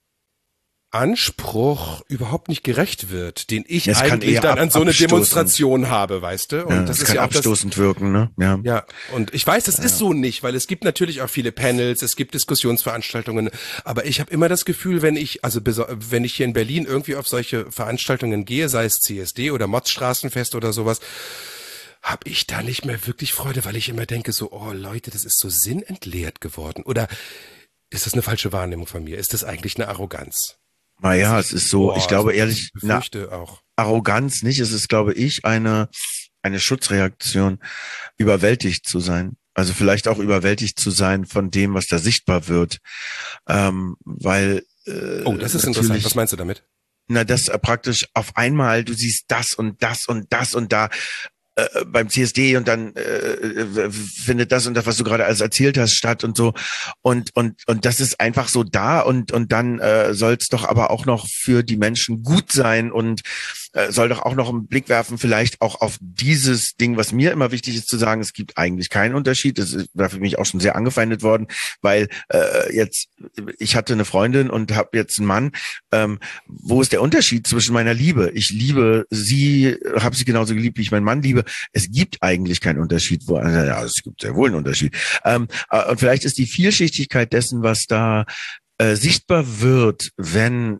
Anspruch überhaupt nicht gerecht wird, den ich es eigentlich dann an so eine Demonstration habe, weißt du? Und ja, das, das ist kann ja auch abstoßend das, wirken, ne? Ja. Ja, und ich weiß, das ja. ist so nicht, weil es gibt natürlich auch viele Panels, es gibt Diskussionsveranstaltungen, aber ich habe immer das Gefühl, wenn ich, also wenn ich hier in Berlin irgendwie auf solche Veranstaltungen gehe, sei es C S D oder Motzstraßenfest oder sowas, habe ich da nicht mehr wirklich Freude, weil ich immer denke so, oh Leute, das ist so sinnentleert geworden. Oder ist das eine falsche Wahrnehmung von mir? Ist das eigentlich eine Arroganz? Naja, es ist so, Boah, ich glaube also, ehrlich, ich na, befürchte auch. Arroganz nicht. Es ist, glaube ich, eine, eine Schutzreaktion, überwältigt zu sein. Also vielleicht auch überwältigt zu sein von dem, was da sichtbar wird. Ähm, weil, äh, Oh, das ist interessant. Was meinst du damit? Na, dass äh, praktisch auf einmal du siehst das und das und das und da äh, beim C S D und dann äh, findet das und das, was du gerade alles erzählt hast, statt und so. Und und und das ist einfach so da und und dann äh, soll es doch aber auch noch für die Menschen gut sein und äh, soll doch auch noch einen Blick werfen, vielleicht auch auf dieses Ding, was mir immer wichtig ist zu sagen, es gibt eigentlich keinen Unterschied. Das ist war für mich auch schon sehr angefeindet worden, weil äh, jetzt, ich hatte eine Freundin und habe jetzt einen Mann. Ähm, wo ist der Unterschied zwischen meiner Liebe? Ich liebe sie, habe sie genauso geliebt, wie ich meinen Mann liebe. Es gibt eigentlich keinen Unterschied. Wo, also, ja, es gibt sehr wohl einen Unterschied. Ähm, äh, und vielleicht ist die Vielschichtigkeit dessen, was da äh, sichtbar wird, wenn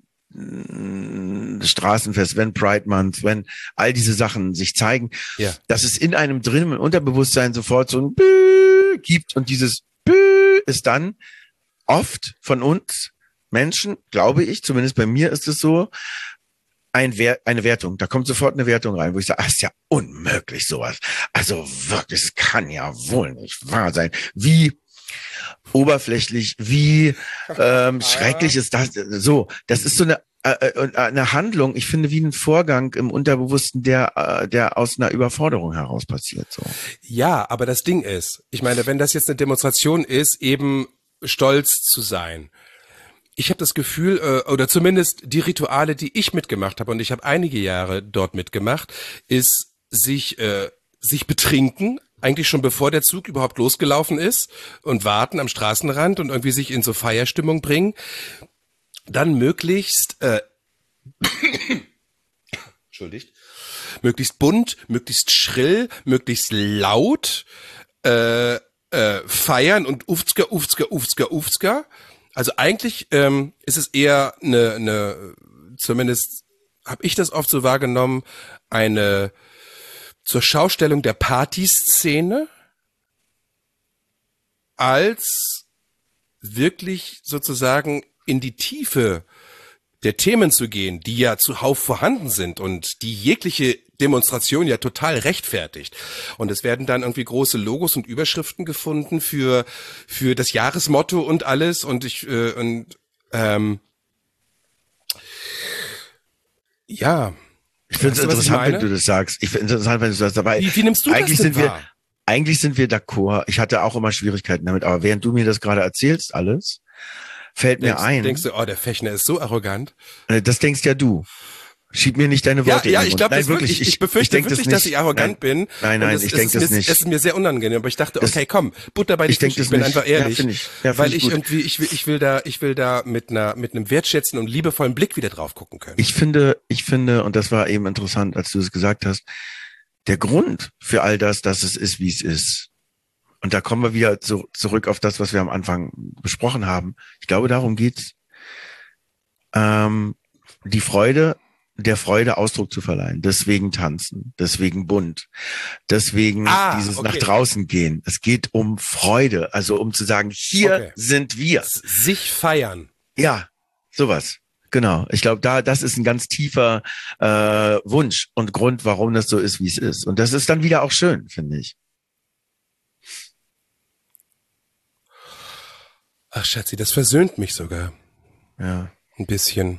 Straßenfest, wenn Pride Month, wenn all diese Sachen sich zeigen, Ja. dass es in einem drin im Unterbewusstsein sofort so ein Bü gibt und dieses Bü ist dann oft von uns Menschen, glaube ich, zumindest bei mir ist es so, ein Wert, eine Wertung. Da kommt sofort eine Wertung rein, wo ich sage, ah, ist ja unmöglich sowas. Also wirklich, es kann ja wohl nicht wahr sein. Wie oberflächlich, wie ähm, schrecklich ist das? So, das ist so eine äh, eine Handlung, ich finde, wie ein Vorgang im Unterbewussten, der äh, der aus einer Überforderung heraus passiert. So. Ja, aber das Ding ist, ich meine, wenn das jetzt eine Demonstration ist, eben stolz zu sein. Ich habe das Gefühl, äh, oder zumindest die Rituale, die ich mitgemacht habe, und ich habe einige Jahre dort mitgemacht, ist sich äh, sich betrinken, eigentlich schon bevor der Zug überhaupt losgelaufen ist und warten am Straßenrand und irgendwie sich in so Feierstimmung bringen, dann möglichst äh, entschuldigt, möglichst bunt, möglichst schrill, möglichst laut äh, äh, feiern und ufzger, ufzger, ufzger, ufzger. Also eigentlich ähm, ist es eher eine, eine zumindest habe ich das oft so wahrgenommen, eine zur Schaustellung der Partyszene als wirklich sozusagen in die Tiefe der Themen zu gehen, die ja zuhauf vorhanden sind und die jegliche Demonstration ja total rechtfertigt. Und es werden dann irgendwie große Logos und Überschriften gefunden für für das Jahresmotto und alles. Und ich äh, und ähm, ja. Ich finde es Weißt du, was ich interessant, wenn meine? du das sagst. Ich finde es interessant, wenn du das dabei. Wie, wie nimmst du eigentlich das denn sind wir, wahr? eigentlich sind wir d'accord. Ich hatte auch immer Schwierigkeiten damit, aber während du mir das gerade erzählst, alles, fällt mir Denkst, ein. denkst du, oh, der Fechner ist so arrogant? äh, Das denkst ja du. Schieb mir nicht deine Ja, Worte ja, in den ich Mund. glaube, Nein, wirklich, ich, ich befürchte denk wirklich, das dass nicht. ich arrogant Nein. bin. Nein, nein, Und es, ich es denke ist das mir, nicht. Es ist mir sehr unangenehm, aber ich dachte, Das- okay, komm, Butter bei die Ich denk Fische, ich das bin nicht. einfach Ja, ehrlich. find ich. Ja, find weil ich ich gut. irgendwie, ich will, ich will da, ich will da mit einer, mit einem wertschätzenden und liebevollen Blick wieder drauf gucken können. Ich finde, ich finde, und das war eben interessant, als du es gesagt hast, der Grund für all das, dass es ist, wie es ist. Und da kommen wir wieder zu, zurück auf das, was wir am Anfang besprochen haben. Ich glaube, darum geht's. Ähm, die Freude, der Freude Ausdruck zu verleihen. Deswegen tanzen, deswegen bunt, deswegen Ah, dieses okay. nach draußen gehen. Es geht um Freude, also um zu sagen, hier Okay. sind wir. Sich feiern. Ja, sowas. Genau. Ich glaube, da das ist ein ganz tiefer äh, Wunsch und Grund, warum das so ist, wie es ist. Und das ist dann wieder auch schön, finde ich. Ach, Schatzi, das versöhnt mich sogar Ja. ein bisschen.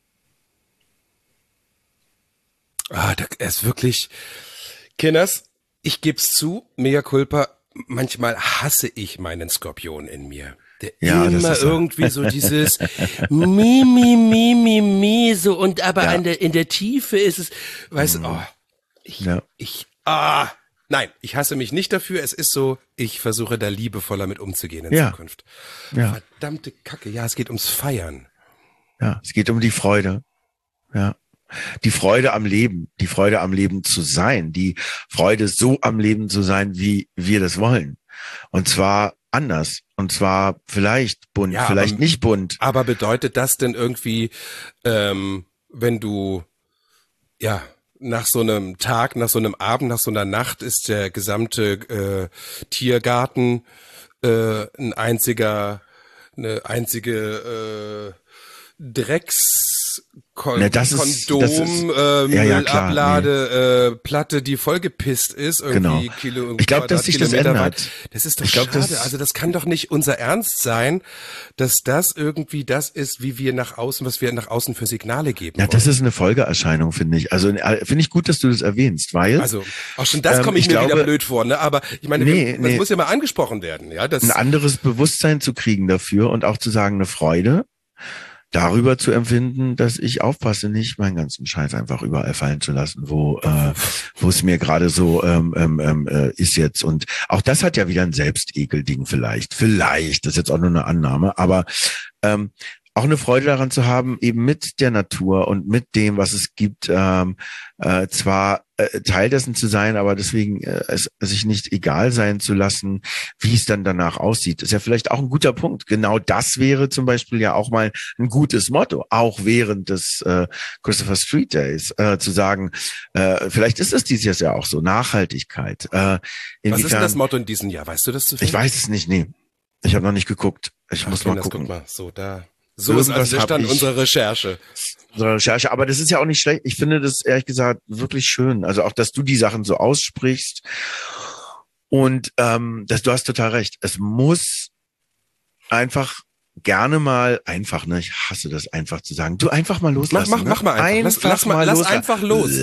Ah, da, er ist wirklich, Kinders, ich geb's zu, mea culpa, manchmal hasse ich meinen Skorpion in mir. Der Ja, das immer ist er. irgendwie so dieses mi, mi, mi, mi, mi, so, und aber Ja. an der, in der Tiefe ist es, weißt du, oh, ich, Ja. ich, ah, nein, ich hasse mich nicht dafür, es ist so, ich versuche da liebevoller mit umzugehen in Ja. Zukunft. Ja. Verdammte Kacke, ja, es geht ums Feiern. Ja, es geht um die Freude. Ja. Die Freude am Leben, die Freude am Leben zu sein, die Freude so am Leben zu sein, wie wir das wollen. Und zwar anders. Und zwar vielleicht bunt, Ja, vielleicht aber- nicht bunt. Aber bedeutet das denn irgendwie, ähm, wenn du, ja, nach so einem Tag, nach so einem Abend, nach so einer Nacht ist der gesamte äh, Tiergarten äh, ein einziger, eine einzige äh, Drecks Kon Ne, das ist- Kondom, das ist- äh, ja, ja, klar, Müllablade, äh, Platte, die vollgepisst ist, irgendwie Genau. Kilo, Ich glaub, dass sich das Quadratkilometer ändert. weit. Das ist doch Ich glaub, schade. das- Also das kann doch nicht unser Ernst sein, dass das irgendwie das ist, wie wir nach außen, was wir nach außen für Signale geben Ja, wollen. das ist eine Folgeerscheinung, finde ich. Also äh, finde ich gut, dass du das erwähnst, weil Also auch schon das Ähm, komme ich, ich mir glaube- wieder blöd vor, ne? Aber ich meine, Nee, wir, das nee. muss ja mal angesprochen werden, ja? Das ein anderes Bewusstsein zu kriegen dafür und auch zu sagen, eine Freude darüber zu empfinden, dass ich aufpasse, nicht meinen ganzen Scheiß einfach überall fallen zu lassen, wo äh, wo es mir gerade so ähm, ähm, ähm, äh, ist jetzt. Und auch das hat ja wieder ein Selbstekel-Ding vielleicht. Vielleicht, das ist jetzt auch nur eine Annahme, aber ähm, auch eine Freude daran zu haben, eben mit der Natur und mit dem, was es gibt, ähm, äh, zwar äh, Teil dessen zu sein, aber deswegen äh, es, sich nicht egal sein zu lassen, wie es dann danach aussieht. Ist ja vielleicht auch ein guter Punkt. Genau das wäre zum Beispiel ja auch mal ein gutes Motto, auch während des äh, Christopher Street Days, äh, zu sagen, äh, vielleicht ist es dieses Jahr auch so, Nachhaltigkeit. Äh, was inwiefern, ist denn das Motto in diesem Jahr? Weißt du das zufällig? ich weiß es nicht, nee. Ich habe noch nicht geguckt. Ich Ach, muss Kinders, mal gucken. guck mal, so da. So ist Irgendwas also der hab Stand ich- unserer Recherche. unsere Recherche. Aber das ist ja auch nicht schlecht. Ich finde das ehrlich gesagt wirklich schön. Also auch, dass du die Sachen so aussprichst. Und ähm, dass du hast total recht. Es muss einfach gerne mal einfach, ne? Ich hasse das einfach zu sagen. Du einfach mal Mach, loslassen. mach, ne? mach mal einfach. Lass, lass, mal, lass loslassen. einfach los.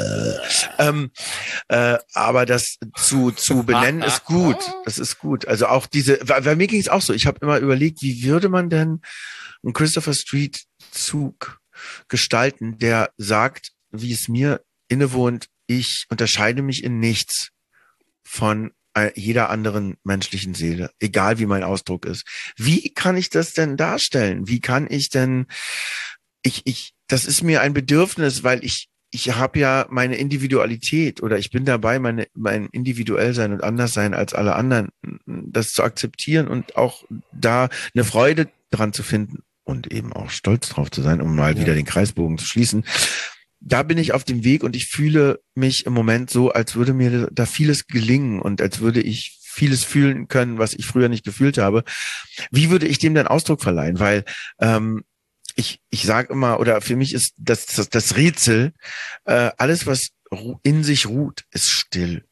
Ähm, äh, aber das zu zu benennen ist gut. Das ist gut. Also auch diese, weil, weil mir ging es auch so. Ich habe immer überlegt, wie würde man denn einen Christopher Street Zug gestalten, der sagt, wie es mir innewohnt, ich unterscheide mich in nichts von äh, jeder anderen menschlichen Seele, egal wie mein Ausdruck ist. Wie kann ich das denn darstellen? Wie kann ich denn, ich, ich, das ist mir ein Bedürfnis, weil ich, ich habe ja meine Individualität oder ich bin dabei, meine, mein individuell sein und anders sein als alle anderen, das zu akzeptieren und auch da eine Freude dran zu finden und eben auch stolz drauf zu sein, um mal Ja. wieder den Kreisbogen zu schließen. Da bin ich auf dem Weg und ich fühle mich im Moment so, als würde mir da vieles gelingen und als würde ich vieles fühlen können, was ich früher nicht gefühlt habe. Wie würde ich dem denn Ausdruck verleihen? Weil ähm, ich ich sage immer, oder für mich ist das das, das Rätsel, äh, alles, was ru- in sich ruht, ist still.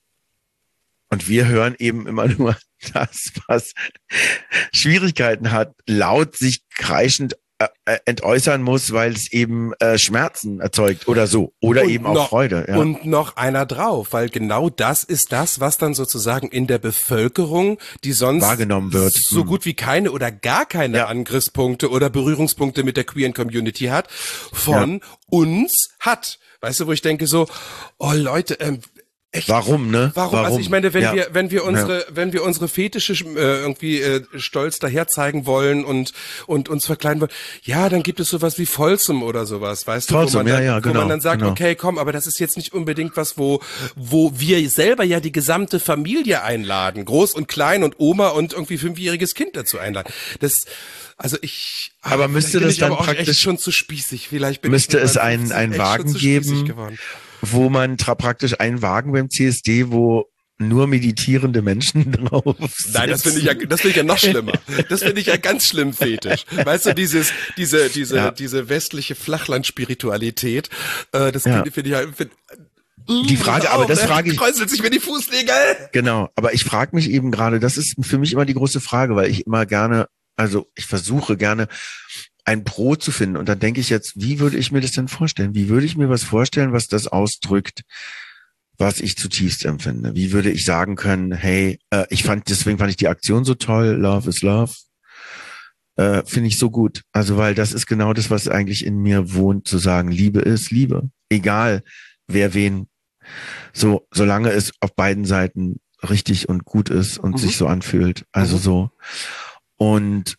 Und wir hören eben immer nur das, was Schwierigkeiten hat, laut sich kreischend äh, entäußern muss, weil es eben äh, Schmerzen erzeugt oder so. Oder Und eben auch noch- Freude. Ja. Und noch einer drauf, weil genau das ist das, was dann sozusagen in der Bevölkerung, die sonst Wahrgenommen wird. so Hm. gut wie keine oder gar keine Ja. Angriffspunkte oder Berührungspunkte mit der queeren Community hat, von uns hat. Weißt du, wo ich denke so, oh Leute, ähm, echt? Warum, ne? Warum? Also ich meine, wenn Ja. wir, wenn wir unsere, wenn wir unsere Fetische äh, irgendwie äh, stolz daher zeigen wollen und und uns verkleiden wollen, ja, dann gibt es sowas wie Folsom oder sowas, weißt du, wo Folsom, man dann, ja, ja, wo genau, man dann sagt, genau. okay, komm, aber das ist jetzt nicht unbedingt was, wo wo wir selber ja die gesamte Familie einladen, groß und klein und Oma und irgendwie fünfjähriges Kind dazu einladen. Das also ich ah, Aber müsste vielleicht bin das ich aber dann auch echt praktisch- schon zu spießig, vielleicht bin müsste ich mit es meinen einen- fünfzig einen echt schon Wagen zu spießig geben, geworden. wo man tra- praktisch einen Wagen beim C S D, wo nur meditierende Menschen drauf sind. Nein, das finde ich ja, das finde ich ja noch schlimmer. Das finde ich ja ganz schlimm fetisch. Weißt du, dieses, diese, diese, Ja. diese westliche Flachlandspiritualität, äh, das Ja. finde find ich halt, find, Die Frage, aber das da frage ich- kräuselt sich mir die Fußnägel. Genau, aber ich frage mich eben gerade, das ist für mich immer die große Frage, weil ich immer gerne, also ich versuche gerne ein Pro zu finden und dann denke ich jetzt, wie würde ich mir das denn vorstellen? Wie würde ich mir was vorstellen, was das ausdrückt, was ich zutiefst empfinde? Wie würde ich sagen können, hey, äh, ich fand, deswegen fand ich die Aktion so toll, Love is Love, äh, finde ich so gut. Also weil das ist genau das, was eigentlich in mir wohnt, zu sagen, Liebe ist Liebe, egal wer wen. So, solange es auf beiden Seiten richtig und gut ist und Mhm. sich so anfühlt. Also Mhm. so. Und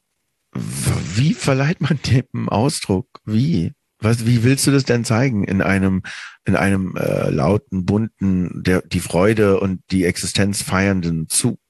w- wie verleiht man dem Ausdruck? Wie? Was, wie willst du das denn zeigen in einem, in einem äh, lauten, bunten, der die Freude und die Existenz feiernden Zug?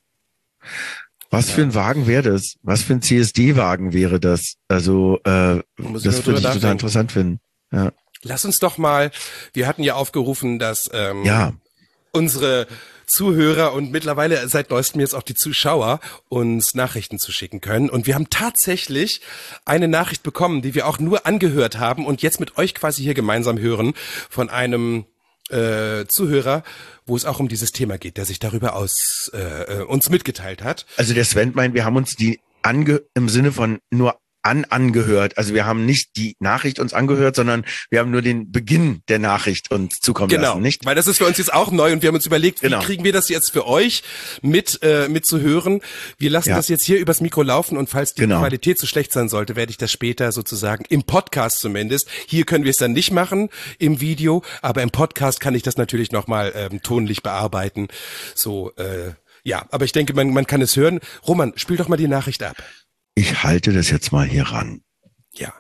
Was Ja. für ein Wagen wäre das? Was für ein C S D-Wagen wäre das? Also, äh, Muss ich das mal drüber würde ich total nachdenken. interessant finden. Ja. Lass uns doch mal, wir hatten ja aufgerufen, dass ähm, Ja. unsere Zuhörer und mittlerweile seit neuestem jetzt auch die Zuschauer uns Nachrichten zu schicken können. Und wir haben tatsächlich eine Nachricht bekommen, die wir auch nur angehört haben und jetzt mit euch quasi hier gemeinsam hören, von einem äh, Zuhörer, wo es auch um dieses Thema geht, der sich darüber aus äh, uns mitgeteilt hat. Also der Sven meint, wir haben uns die ange im Sinne von nur an angehört. Also wir haben nicht die Nachricht uns angehört, sondern wir haben nur den Beginn der Nachricht uns zukommen Genau, lassen, nicht? Weil das ist für uns jetzt auch neu und wir haben uns überlegt, wie Genau. kriegen wir das jetzt für euch mit äh, mit zu hören. Wir lassen Ja. das jetzt hier übers Mikro laufen und falls die Genau. Qualität zu schlecht sein sollte, werde ich das später sozusagen im Podcast zumindest. Hier können wir es dann nicht machen im Video, aber im Podcast kann ich das natürlich nochmal ähm, tonlich bearbeiten. So, äh, ja, aber ich denke, man, man kann es hören. Roman, spiel doch mal die Nachricht ab. Ich halte das jetzt mal hier ran. Ja.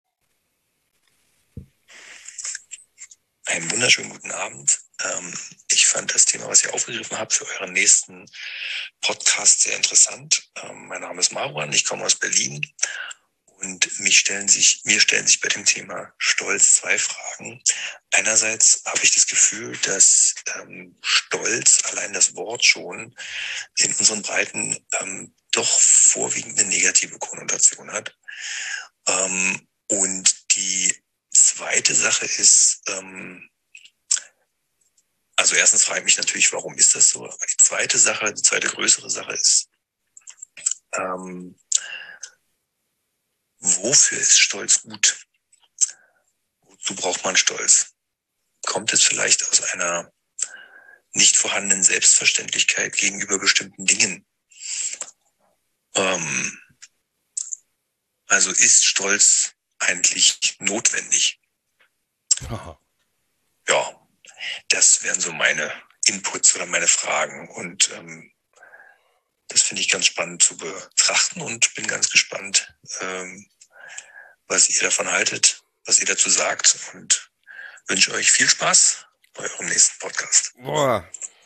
Einen wunderschönen guten Abend. Ähm, ich fand das Thema, was ihr aufgegriffen habt für euren nächsten Podcast sehr interessant. Ähm, mein Name ist Marwan, ich komme aus Berlin und mich stellen sich, mir stellen sich bei dem Thema Stolz zwei Fragen. Einerseits habe ich das Gefühl, dass ähm, Stolz, allein das Wort schon, in unseren Breiten ähm, doch vorwiegend eine negative Konnotation hat. Ähm, und die zweite Sache ist, ähm, also erstens frage ich mich natürlich, warum ist das so? Aber die zweite Sache, die zweite größere Sache ist, ähm, wofür ist Stolz gut? Wozu braucht man Stolz? Kommt es vielleicht aus einer nicht vorhandenen Selbstverständlichkeit gegenüber bestimmten Dingen? Ähm, also ist Stolz eigentlich notwendig? Aha. Ja, das wären so meine Inputs oder meine Fragen und ähm, das finde ich ganz spannend zu betrachten und bin ganz gespannt, ähm, was ihr davon haltet, was ihr dazu sagt und wünsche euch viel Spaß bei eurem nächsten Podcast. Boah.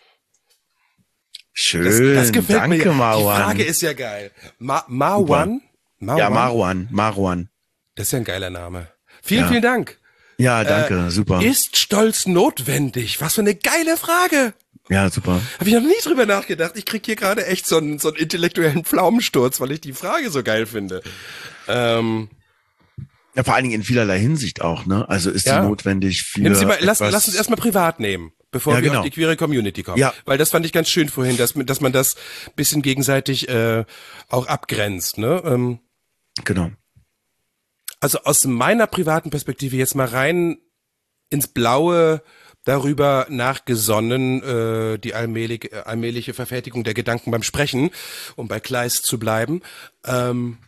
Schön, Das, das gefällt danke mir. Die Marwan. Frage ist ja geil. Ma Marwan? Marwan? Ja, Marwan, Marwan. Das ist ja ein geiler Name. Vielen, Ja. vielen Dank. Ja, danke, Äh, super. Ist Stolz notwendig? Was für eine geile Frage. Ja, super. Habe ich noch nie drüber nachgedacht. Ich krieg hier gerade echt so einen, so einen intellektuellen Pflaumensturz, weil ich die Frage so geil finde. Ähm, Ja, vor allen Dingen in vielerlei Hinsicht auch, ne? Also ist Ja. sie notwendig für nimm sie mal, lass, etwas- lass uns erstmal privat nehmen, bevor Ja, wir genau. auf die queere Community kommen. Ja. Weil das fand ich ganz schön vorhin, dass, dass man das bisschen gegenseitig äh, auch abgrenzt. Ne? Ähm, Genau. Also aus meiner privaten Perspektive jetzt mal rein ins Blaue darüber nachgesonnen, äh, die allmählich, äh, allmähliche Verfertigung der Gedanken beim Sprechen, um bei Kleist zu bleiben. Ähm,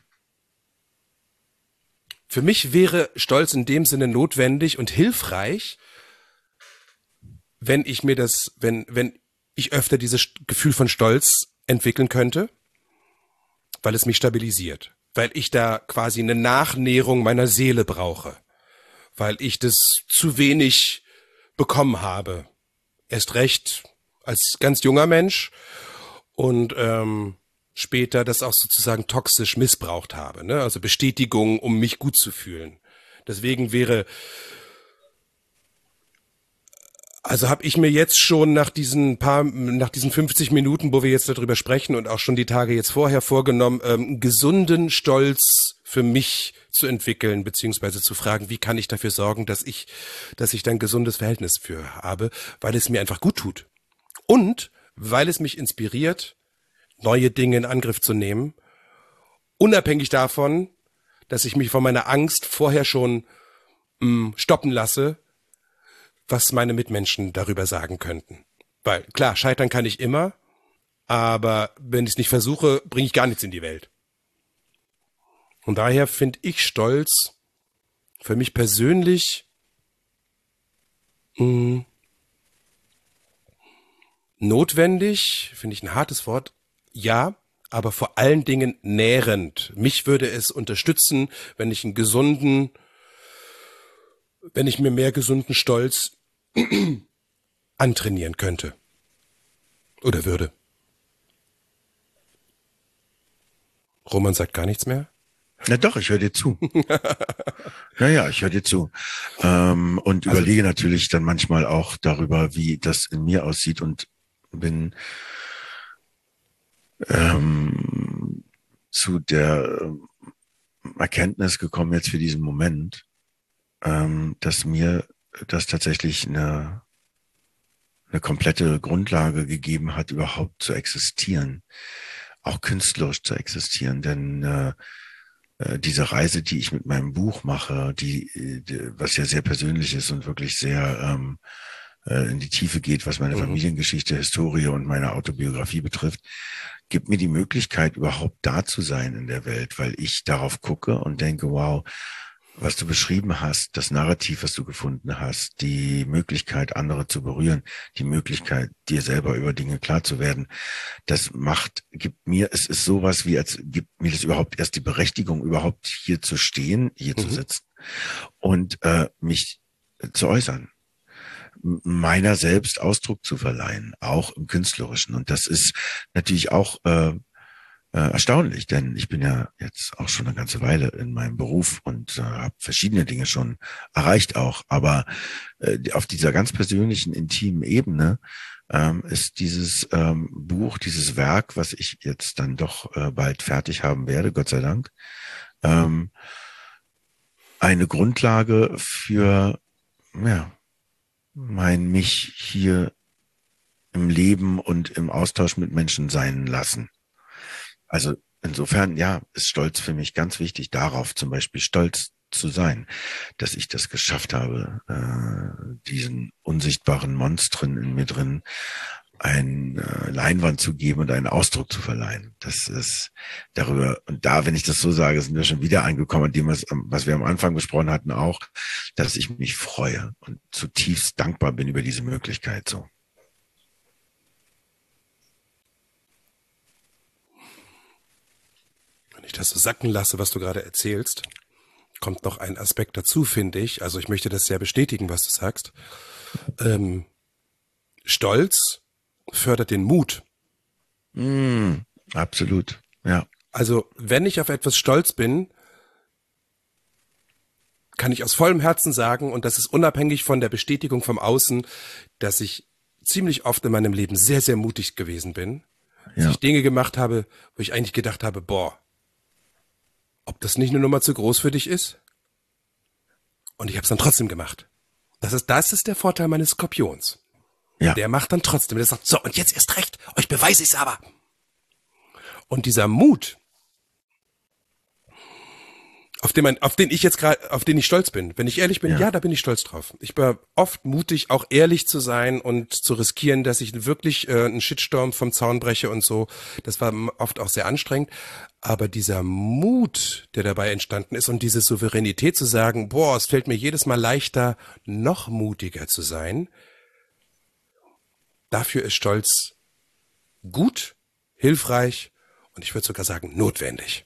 für mich wäre Stolz in dem Sinne notwendig und hilfreich, wenn ich mir das, wenn, wenn ich öfter dieses Gefühl von Stolz entwickeln könnte, weil es mich stabilisiert. Weil ich da quasi eine Nachnährung meiner Seele brauche. Weil ich das zu wenig bekommen habe. Erst recht als ganz junger Mensch und ähm, später das auch sozusagen toxisch missbraucht habe. Ne? Also Bestätigung, um mich gut zu fühlen. Deswegen wäre, also habe ich mir jetzt schon nach diesen paar, nach diesen fünfzig Minuten, wo wir jetzt darüber sprechen und auch schon die Tage jetzt vorher vorgenommen, ähm, gesunden Stolz für mich zu entwickeln, beziehungsweise zu fragen, wie kann ich dafür sorgen, dass ich, dass ich da ein gesundes Verhältnis für habe, weil es mir einfach gut tut. Und weil es mich inspiriert, neue Dinge in Angriff zu nehmen, unabhängig davon, dass ich mich von meiner Angst vorher schon mh, stoppen lasse, was meine Mitmenschen darüber sagen könnten. Weil, klar, scheitern kann ich immer, aber wenn ich es nicht versuche, bringe ich gar nichts in die Welt. Und daher finde ich Stolz für mich persönlich mh, notwendig, finde ich ein hartes Wort, ja, aber vor allen Dingen nährend. Mich würde es unterstützen, wenn ich einen gesunden, wenn ich mir mehr gesunden Stolz antrainieren könnte. Oder würde. Roman sagt gar nichts mehr. Na doch, ich höre dir zu. Naja, ich höre dir zu. Ähm, und also, überlege natürlich dann manchmal auch darüber, wie das in mir aussieht und bin ähm, zu der Erkenntnis gekommen jetzt für diesen Moment, ähm, dass mir das tatsächlich eine, eine komplette Grundlage gegeben hat, überhaupt zu existieren, auch künstlerisch zu existieren, denn äh, diese Reise, die ich mit meinem Buch mache, die, die was ja sehr persönlich ist und wirklich sehr ähm, in die Tiefe geht, was meine mhm. Familiengeschichte, Historie und meine Autobiografie betrifft, gibt mir die Möglichkeit, überhaupt da zu sein in der Welt, weil ich darauf gucke und denke, wow, was du beschrieben hast, das Narrativ, was du gefunden hast, die Möglichkeit, andere zu berühren, die Möglichkeit, dir selber über Dinge klar zu werden, das macht, gibt mir, es ist sowas wie, als gibt mir das überhaupt erst die Berechtigung, überhaupt hier zu stehen, hier mhm. zu sitzen und äh, mich zu äußern, meiner selbst Ausdruck zu verleihen, auch im Künstlerischen. Und das ist natürlich auch äh, Äh, erstaunlich, denn ich bin ja jetzt auch schon eine ganze Weile in meinem Beruf und äh, habe verschiedene Dinge schon erreicht auch, aber äh, auf dieser ganz persönlichen, intimen Ebene ähm, ist dieses ähm, Buch, dieses Werk, was ich jetzt dann doch äh, bald fertig haben werde, Gott sei Dank, ähm, eine Grundlage für ja, mein mich hier im Leben und im Austausch mit Menschen sein lassen. Also insofern, ja, ist Stolz für mich ganz wichtig, darauf zum Beispiel stolz zu sein, dass ich das geschafft habe, äh, diesen unsichtbaren Monstern in mir drin eine äh, Leinwand zu geben und einen Ausdruck zu verleihen. Das ist darüber, und da, wenn ich das so sage, sind wir schon wieder angekommen an dem, was, was wir am Anfang besprochen hatten, auch, dass ich mich freue und zutiefst dankbar bin über diese Möglichkeit so. Ich das so sacken lasse, was du gerade erzählst, kommt noch ein Aspekt dazu, finde ich. Also ich möchte das sehr bestätigen, was du sagst. Ähm, Stolz fördert den Mut. Mm, absolut, ja. Also wenn ich auf etwas stolz bin, kann ich aus vollem Herzen sagen, und das ist unabhängig von der Bestätigung vom Außen, dass ich ziemlich oft in meinem Leben sehr, sehr mutig gewesen bin. Dass ja. ich Dinge gemacht habe, wo ich eigentlich gedacht habe, boah, ob das nicht eine Nummer zu groß für dich ist? Und ich habe es dann trotzdem gemacht. Das ist, das ist der Vorteil meines Skorpions. Ja. Der macht dann trotzdem, der sagt, so, und jetzt erst recht, euch beweise ich's aber. Und dieser Mut, auf den man, auf den ich jetzt gerade, auf den ich stolz bin, wenn ich ehrlich bin, ja. ja, da bin ich stolz drauf. Ich bin oft mutig, auch ehrlich zu sein und zu riskieren, dass ich wirklich äh, einen Shitstorm vom Zaun breche und so. Das war oft auch sehr anstrengend. Aber dieser Mut, der dabei entstanden ist und diese Souveränität zu sagen, boah, es fällt mir jedes Mal leichter, noch mutiger zu sein, dafür ist Stolz gut, hilfreich und ich würde sogar sagen, notwendig.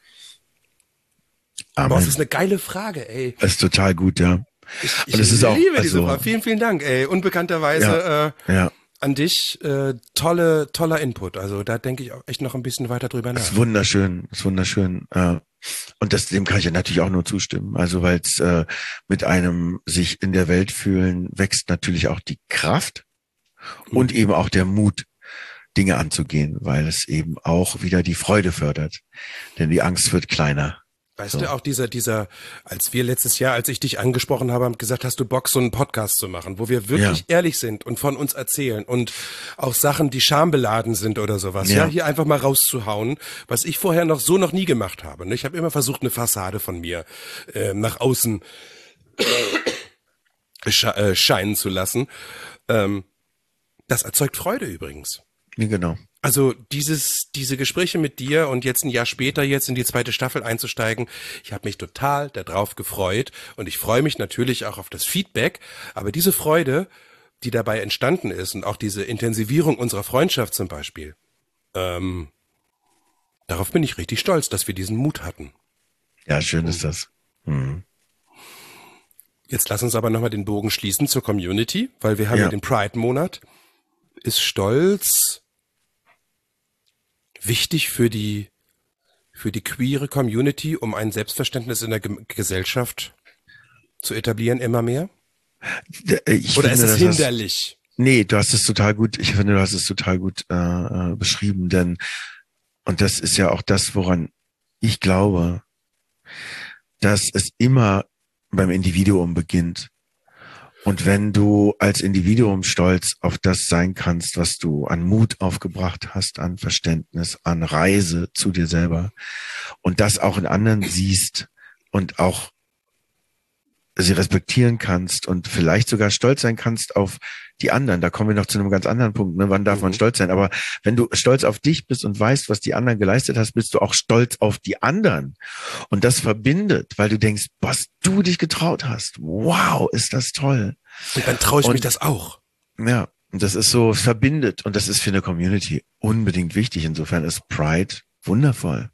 Amen. Boah, das ist eine geile Frage, ey. Das ist total gut, ja. Ich, ich und es ist liebe auch, diese also, Frage. Vielen, vielen Dank, ey. Unbekannterweise ja, äh, ja. an dich. Äh, tolle, toller Input. Also da denke ich auch echt noch ein bisschen weiter drüber nach. Das ist wunderschön, das ist wunderschön. Äh, und das, dem kann ich ja natürlich auch nur zustimmen. Also weil es äh, mit einem sich in der Welt fühlen wächst natürlich auch die Kraft mhm. und eben auch der Mut, Dinge anzugehen, weil es eben auch wieder die Freude fördert. Denn die Angst wird kleiner. Weißt so. du, auch dieser, dieser, als wir letztes Jahr, als ich dich angesprochen habe, haben gesagt, hast du Bock, so einen Podcast zu machen, wo wir wirklich ja. ehrlich sind und von uns erzählen und auch Sachen, die schambeladen sind oder sowas, ja, ja hier einfach mal rauszuhauen, was ich vorher noch so noch nie gemacht habe. Ich habe immer versucht, eine Fassade von mir äh, nach außen sche äh, scheinen zu lassen. Ähm, das erzeugt Freude übrigens. Ja, genau. Also dieses, diese Gespräche mit dir und jetzt ein Jahr später jetzt in die zweite Staffel einzusteigen, ich habe mich total darauf gefreut und ich freue mich natürlich auch auf das Feedback, aber diese Freude, die dabei entstanden ist und auch diese Intensivierung unserer Freundschaft zum Beispiel, ähm, darauf bin ich richtig stolz, dass wir diesen Mut hatten. Ja, schön ist das. Mhm. Jetzt lass uns aber nochmal den Bogen schließen zur Community, weil wir haben ja, ja den Pride-Monat. Ist Stolz wichtig für die für die queere Community, um ein Selbstverständnis in der Ge- Gesellschaft zu etablieren, immer mehr? Ich Oder finde, ist es das hinderlich? Hast, nee, du hast es total gut, ich finde, du hast es total gut äh, beschrieben, denn, und das ist ja auch das, woran ich glaube, dass es immer beim Individuum beginnt. Und wenn du als Individuum stolz auf das sein kannst, was du an Mut aufgebracht hast, an Verständnis, an Reise zu dir selber und das auch in anderen siehst und auch sie respektieren kannst und vielleicht sogar stolz sein kannst auf die anderen. Da kommen wir noch zu einem ganz anderen Punkt. Ne? Wann darf man Mhm. stolz sein? Aber wenn du stolz auf dich bist und weißt, was die anderen geleistet hast, bist du auch stolz auf die anderen. Und das verbindet, weil du denkst, was du dich getraut hast. Wow, ist das toll. Und dann traue ich Und- mich das auch. Ja, und das ist so verbindet und das ist für eine Community unbedingt wichtig. Insofern ist Pride wundervoll.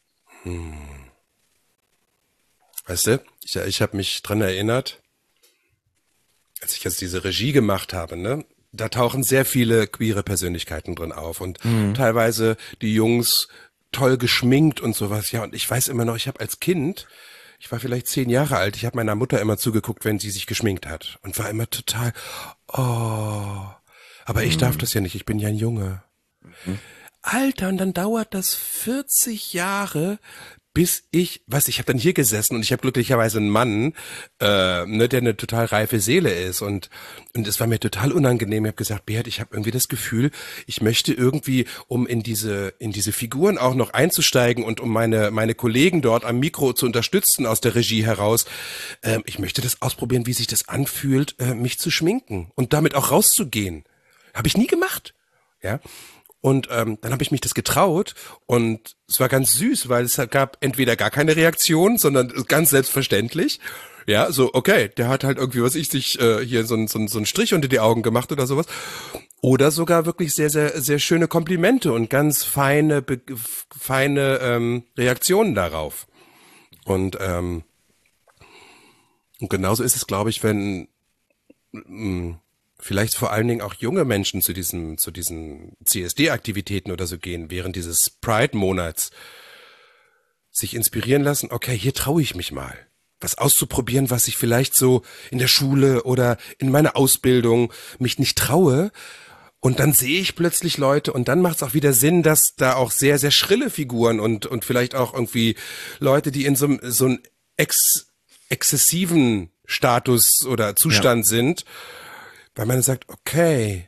Weißt du, ich, ich habe mich dran erinnert, als ich jetzt diese Regie gemacht habe, ne, da tauchen sehr viele queere Persönlichkeiten drin auf und teilweise die Jungs toll geschminkt und sowas. Ja, und ich weiß immer noch, ich habe als Kind, ich war vielleicht zehn Jahre alt, ich habe meiner Mutter immer zugeguckt, wenn sie sich geschminkt hat und war immer total, oh, aber ich darf das ja nicht, ich bin ja ein Junge. Alter, und dann dauert das vierzig Jahre, bis ich, was ich habe dann hier gesessen und ich habe glücklicherweise einen Mann, äh, ne, der eine total reife Seele ist und und es war mir total unangenehm. Ich habe gesagt, Beat, ich habe irgendwie das Gefühl, ich möchte irgendwie, um in diese in diese Figuren auch noch einzusteigen und um meine meine Kollegen dort am Mikro zu unterstützen aus der Regie heraus, äh, ich möchte das ausprobieren, wie sich das anfühlt, äh, mich zu schminken und damit auch rauszugehen. Habe ich nie gemacht, ja. Und ähm, dann habe ich mich das getraut und es war ganz süß, weil es gab entweder gar keine Reaktion, sondern ganz selbstverständlich. Ja, so, okay, der hat halt irgendwie, was ich, sich äh, hier so ein so, ein- so ein Strich unter die Augen gemacht oder sowas. Oder sogar wirklich sehr, sehr, sehr schöne Komplimente und ganz feine, be feine ähm, Reaktionen darauf. Und, ähm, und genauso ist es, glaube ich, wenn mh, vielleicht vor allen Dingen auch junge Menschen zu diesem, zu diesen C S D-Aktivitäten oder so gehen, während dieses Pride-Monats sich inspirieren lassen, okay, hier traue ich mich mal, was auszuprobieren, was ich vielleicht so in der Schule oder in meiner Ausbildung mich nicht traue. Und dann sehe ich plötzlich Leute und dann macht es auch wieder Sinn, dass da auch sehr, sehr schrille Figuren und, und vielleicht auch irgendwie Leute, die in so, einem- so einem ex, exzessiven Status oder Zustand sind, weil man sagt, okay,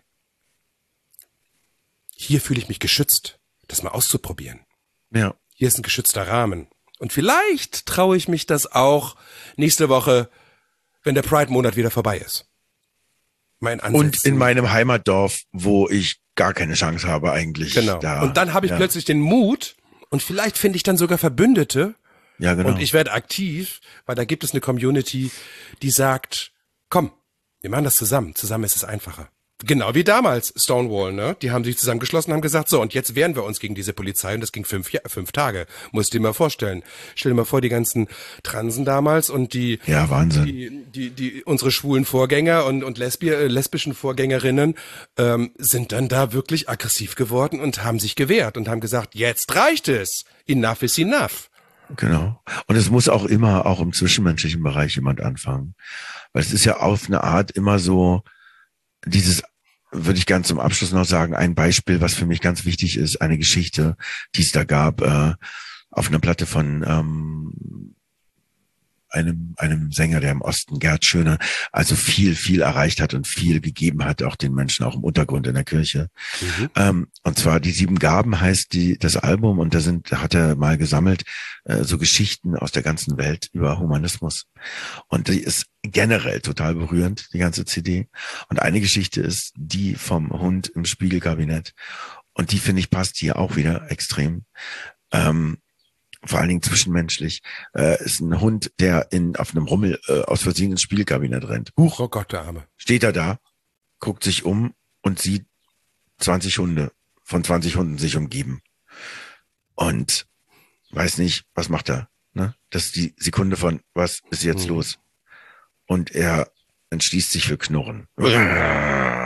hier fühle ich mich geschützt, das mal auszuprobieren. Ja. Hier ist ein geschützter Rahmen. Und vielleicht traue ich mich das auch nächste Woche, wenn der Pride-Monat wieder vorbei ist. Mein Ansatz. Und in meinem Heimatdorf, wo ich gar keine Chance habe eigentlich. Genau. Da, Und dann habe ich ja. plötzlich den Mut und vielleicht finde ich dann sogar Verbündete Ja, genau. und ich werde aktiv, weil da gibt es eine Community, die sagt, komm, wir machen das zusammen. Zusammen ist es einfacher. Genau wie damals Stonewall, ne? Die haben sich zusammengeschlossen und haben gesagt, so, und jetzt wehren wir uns gegen diese Polizei und das ging fünf, ja, fünf Tage. Musst dir mal vorstellen. Stell dir mal vor, die ganzen Transen damals und die, Ja, Wahnsinn. die, die, die unsere schwulen Vorgänger und, und Lesbi äh, lesbischen Vorgängerinnen ähm, sind dann da wirklich aggressiv geworden und haben sich gewehrt und haben gesagt, jetzt reicht es. Enough is enough. Genau. Und es muss auch immer, auch im zwischenmenschlichen Bereich jemand anfangen. Weil es ist ja auf eine Art immer so, dieses, würde ich ganz zum Abschluss noch sagen, ein Beispiel, was für mich ganz wichtig ist, eine Geschichte, die es da gab, äh, auf einer Platte von ähm, einem einem Sänger, der im Osten, Gerd Schöne, also viel, viel erreicht hat und viel gegeben hat, auch den Menschen, auch im Untergrund in der Kirche. Mhm. Ähm, und zwar die Sieben Gaben heißt die das Album und da sind da hat er mal gesammelt äh, so Geschichten aus der ganzen Welt über Humanismus und die ist generell total berührend, die ganze C D. Und eine Geschichte ist die vom Hund im Spiegelkabinett und die finde ich passt hier auch wieder extrem. Ähm, vor allen Dingen zwischenmenschlich, äh, ist ein Hund, der in auf einem Rummel äh, aus Versehen ins Spiegelkabinett rennt. Huch, Oh Gott, der Arme. steht er da, guckt sich um und sieht zwanzig Hunde von zwanzig Hunden sich umgeben. Und weiß nicht, was macht er? Ne? Das ist die Sekunde von, was ist jetzt Mhm. los? Und er entschließt sich für Knurren.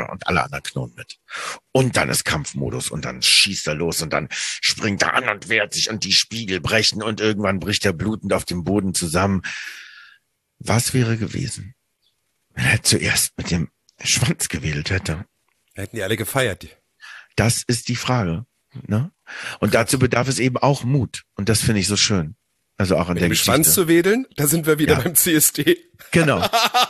und alle anderen knurren mit. Und dann ist Kampfmodus und dann schießt er los und dann springt er an und wehrt sich und die Spiegel brechen und irgendwann bricht er blutend auf dem Boden zusammen. Was wäre gewesen, wenn er zuerst mit dem Schwanz gewedelt hätte? Hätten die alle gefeiert. Das ist die Frage. Ne? Und dazu bedarf es eben auch Mut. Und das finde ich so schön. Also auch an mit der dem Geschichte. Schwanz zu wedeln, da sind wir wieder Ja. beim C S D. Genau.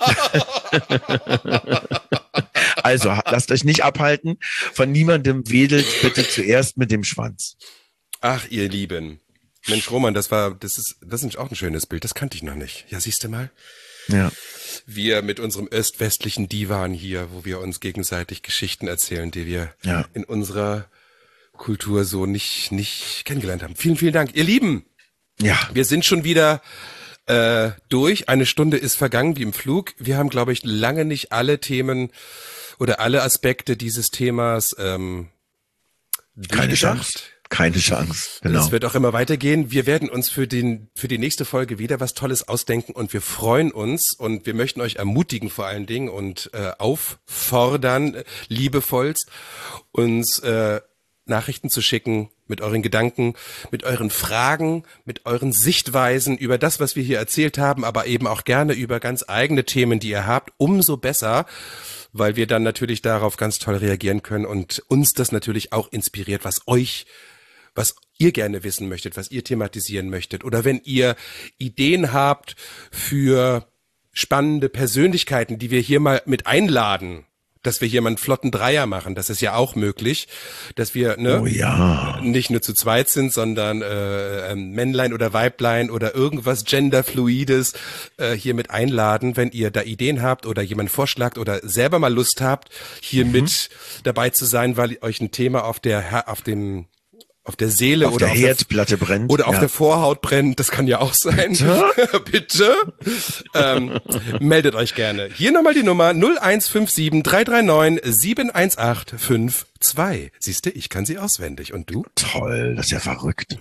Also lasst euch nicht abhalten. Von niemandem wedelt bitte zuerst mit dem Schwanz. Ach, ihr Lieben. Mensch, Roman, das war, das ist, das ist auch ein schönes Bild. Das kannte ich noch nicht. Ja, siehst du mal. Ja. Wir mit unserem öst-westlichen Divan hier, wo wir uns gegenseitig Geschichten erzählen, die wir Ja. in unserer Kultur so nicht, nicht kennengelernt haben. Vielen, vielen Dank. Ihr Lieben, Ja. wir sind schon wieder äh, durch. Eine Stunde ist vergangen wie im Flug. Wir haben, glaube ich, lange nicht alle Themen oder alle Aspekte dieses Themas ähm, Keine durchgedacht. Chance. Keine Chance. Genau. Es wird auch immer weitergehen. Wir werden uns für den für die nächste Folge wieder was Tolles ausdenken und wir freuen uns und wir möchten euch ermutigen vor allen Dingen und äh, auffordern, äh, liebevollst, uns äh, Nachrichten zu schicken mit euren Gedanken, mit euren Fragen, mit euren Sichtweisen über das, was wir hier erzählt haben, aber eben auch gerne über ganz eigene Themen, die ihr habt, umso besser, weil wir dann natürlich darauf ganz toll reagieren können und uns das natürlich auch inspiriert, was euch was ihr gerne wissen möchtet, was ihr thematisieren möchtet. Oder wenn ihr Ideen habt für spannende Persönlichkeiten, die wir hier mal mit einladen, dass wir hier mal einen flotten Dreier machen, das ist ja auch möglich, dass wir ne, Oh ja. nicht nur zu zweit sind, sondern äh, Männlein oder Weiblein oder irgendwas Genderfluides äh, hier mit einladen, wenn ihr da Ideen habt oder jemanden vorschlagt oder selber mal Lust habt, hier Mhm. mit dabei zu sein, weil euch ein Thema auf der auf dem auf der Seele Auf oder der auf Herdplatte brennt. oder auf ja. der Vorhaut brennt, das kann ja auch sein. Bitte? Bitte? Ähm, meldet euch gerne. Hier nochmal die Nummer null eins fünf sieben drei drei neun sieben eins acht fünf zwei. Siehst du, ich kann sie auswendig. Und du? Toll, das ist ja verrückt.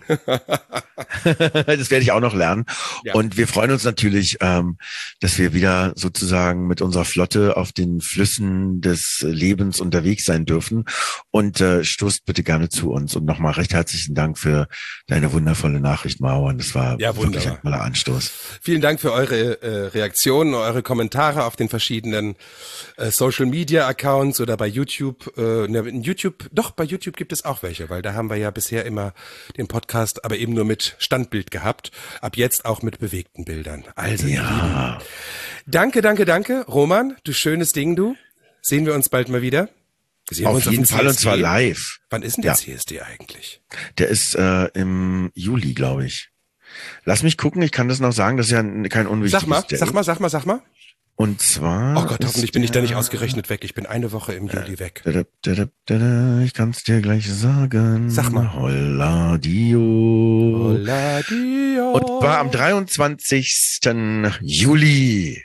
Das werde ich auch noch lernen. Ja. Und wir freuen uns natürlich, ähm, dass wir wieder sozusagen mit unserer Flotte auf den Flüssen des Lebens unterwegs sein dürfen. Und äh, stoßt bitte gerne zu uns. Und nochmal recht herzlichen Dank für deine wundervolle Nachricht, Mauern. Das war Ja, wirklich wunderbar. ein toller Anstoß. Vielen Dank für eure äh, Reaktionen, eure Kommentare auf den verschiedenen äh, Social Media Accounts oder bei YouTube. Äh, ne, in YouTube, doch bei YouTube gibt es auch welche, weil da haben wir ja bisher immer den Podcast, aber eben nur mit Standbild gehabt. Ab jetzt auch mit bewegten Bildern. Also, ihr Ja, Lieben, danke, danke, danke, Roman, du schönes Ding, du. Sehen wir uns bald mal wieder. Sehen wir auf uns jeden dem Fall und C S D? zwar live. Wann ist denn der Ja. C S D eigentlich? Der ist äh, im Juli, glaube ich. Lass mich gucken, ich kann das noch sagen, das ist ja ein- kein unwichtiges Sag mal, Date. sag mal, sag mal, sag mal. Und zwar. Oh Gott, ist hoffentlich bin ich da nicht der- ausgerechnet weg. Ich bin eine Woche im Juli weg. Da, da, da, da, da, da, ich kann's dir gleich sagen. Sag mal. Holla Dio. Hola, Dio. Und zwar am dreiundzwanzigsten Juli.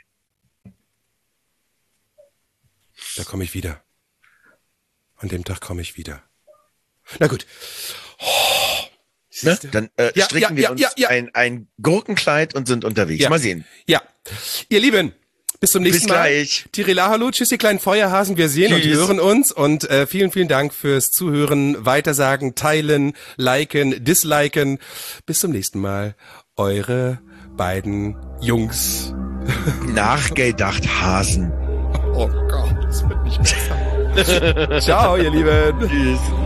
Da komme ich wieder. An dem Tag komme ich wieder. Na gut. Oh, Ne? siehste? Dann äh, Ja, stricken ja, ja, wir uns ja, ja. Ein, ein Gurkenkleid und sind unterwegs. Ja. Mal sehen. Ja, ihr Lieben, bis zum nächsten Bis Mal. gleich. Tirila, hallo, tschüss, ihr kleinen Feuerhasen. Wir sehen und Tschüss. hören uns und äh, vielen, vielen Dank fürs Zuhören, Weitersagen, Teilen, Liken, Disliken. Bis zum nächsten Mal. Eure beiden Jungs. Nachgedacht Hasen. Oh Gott, das wird nicht besser. Ciao, ihr Lieben. Tschüss.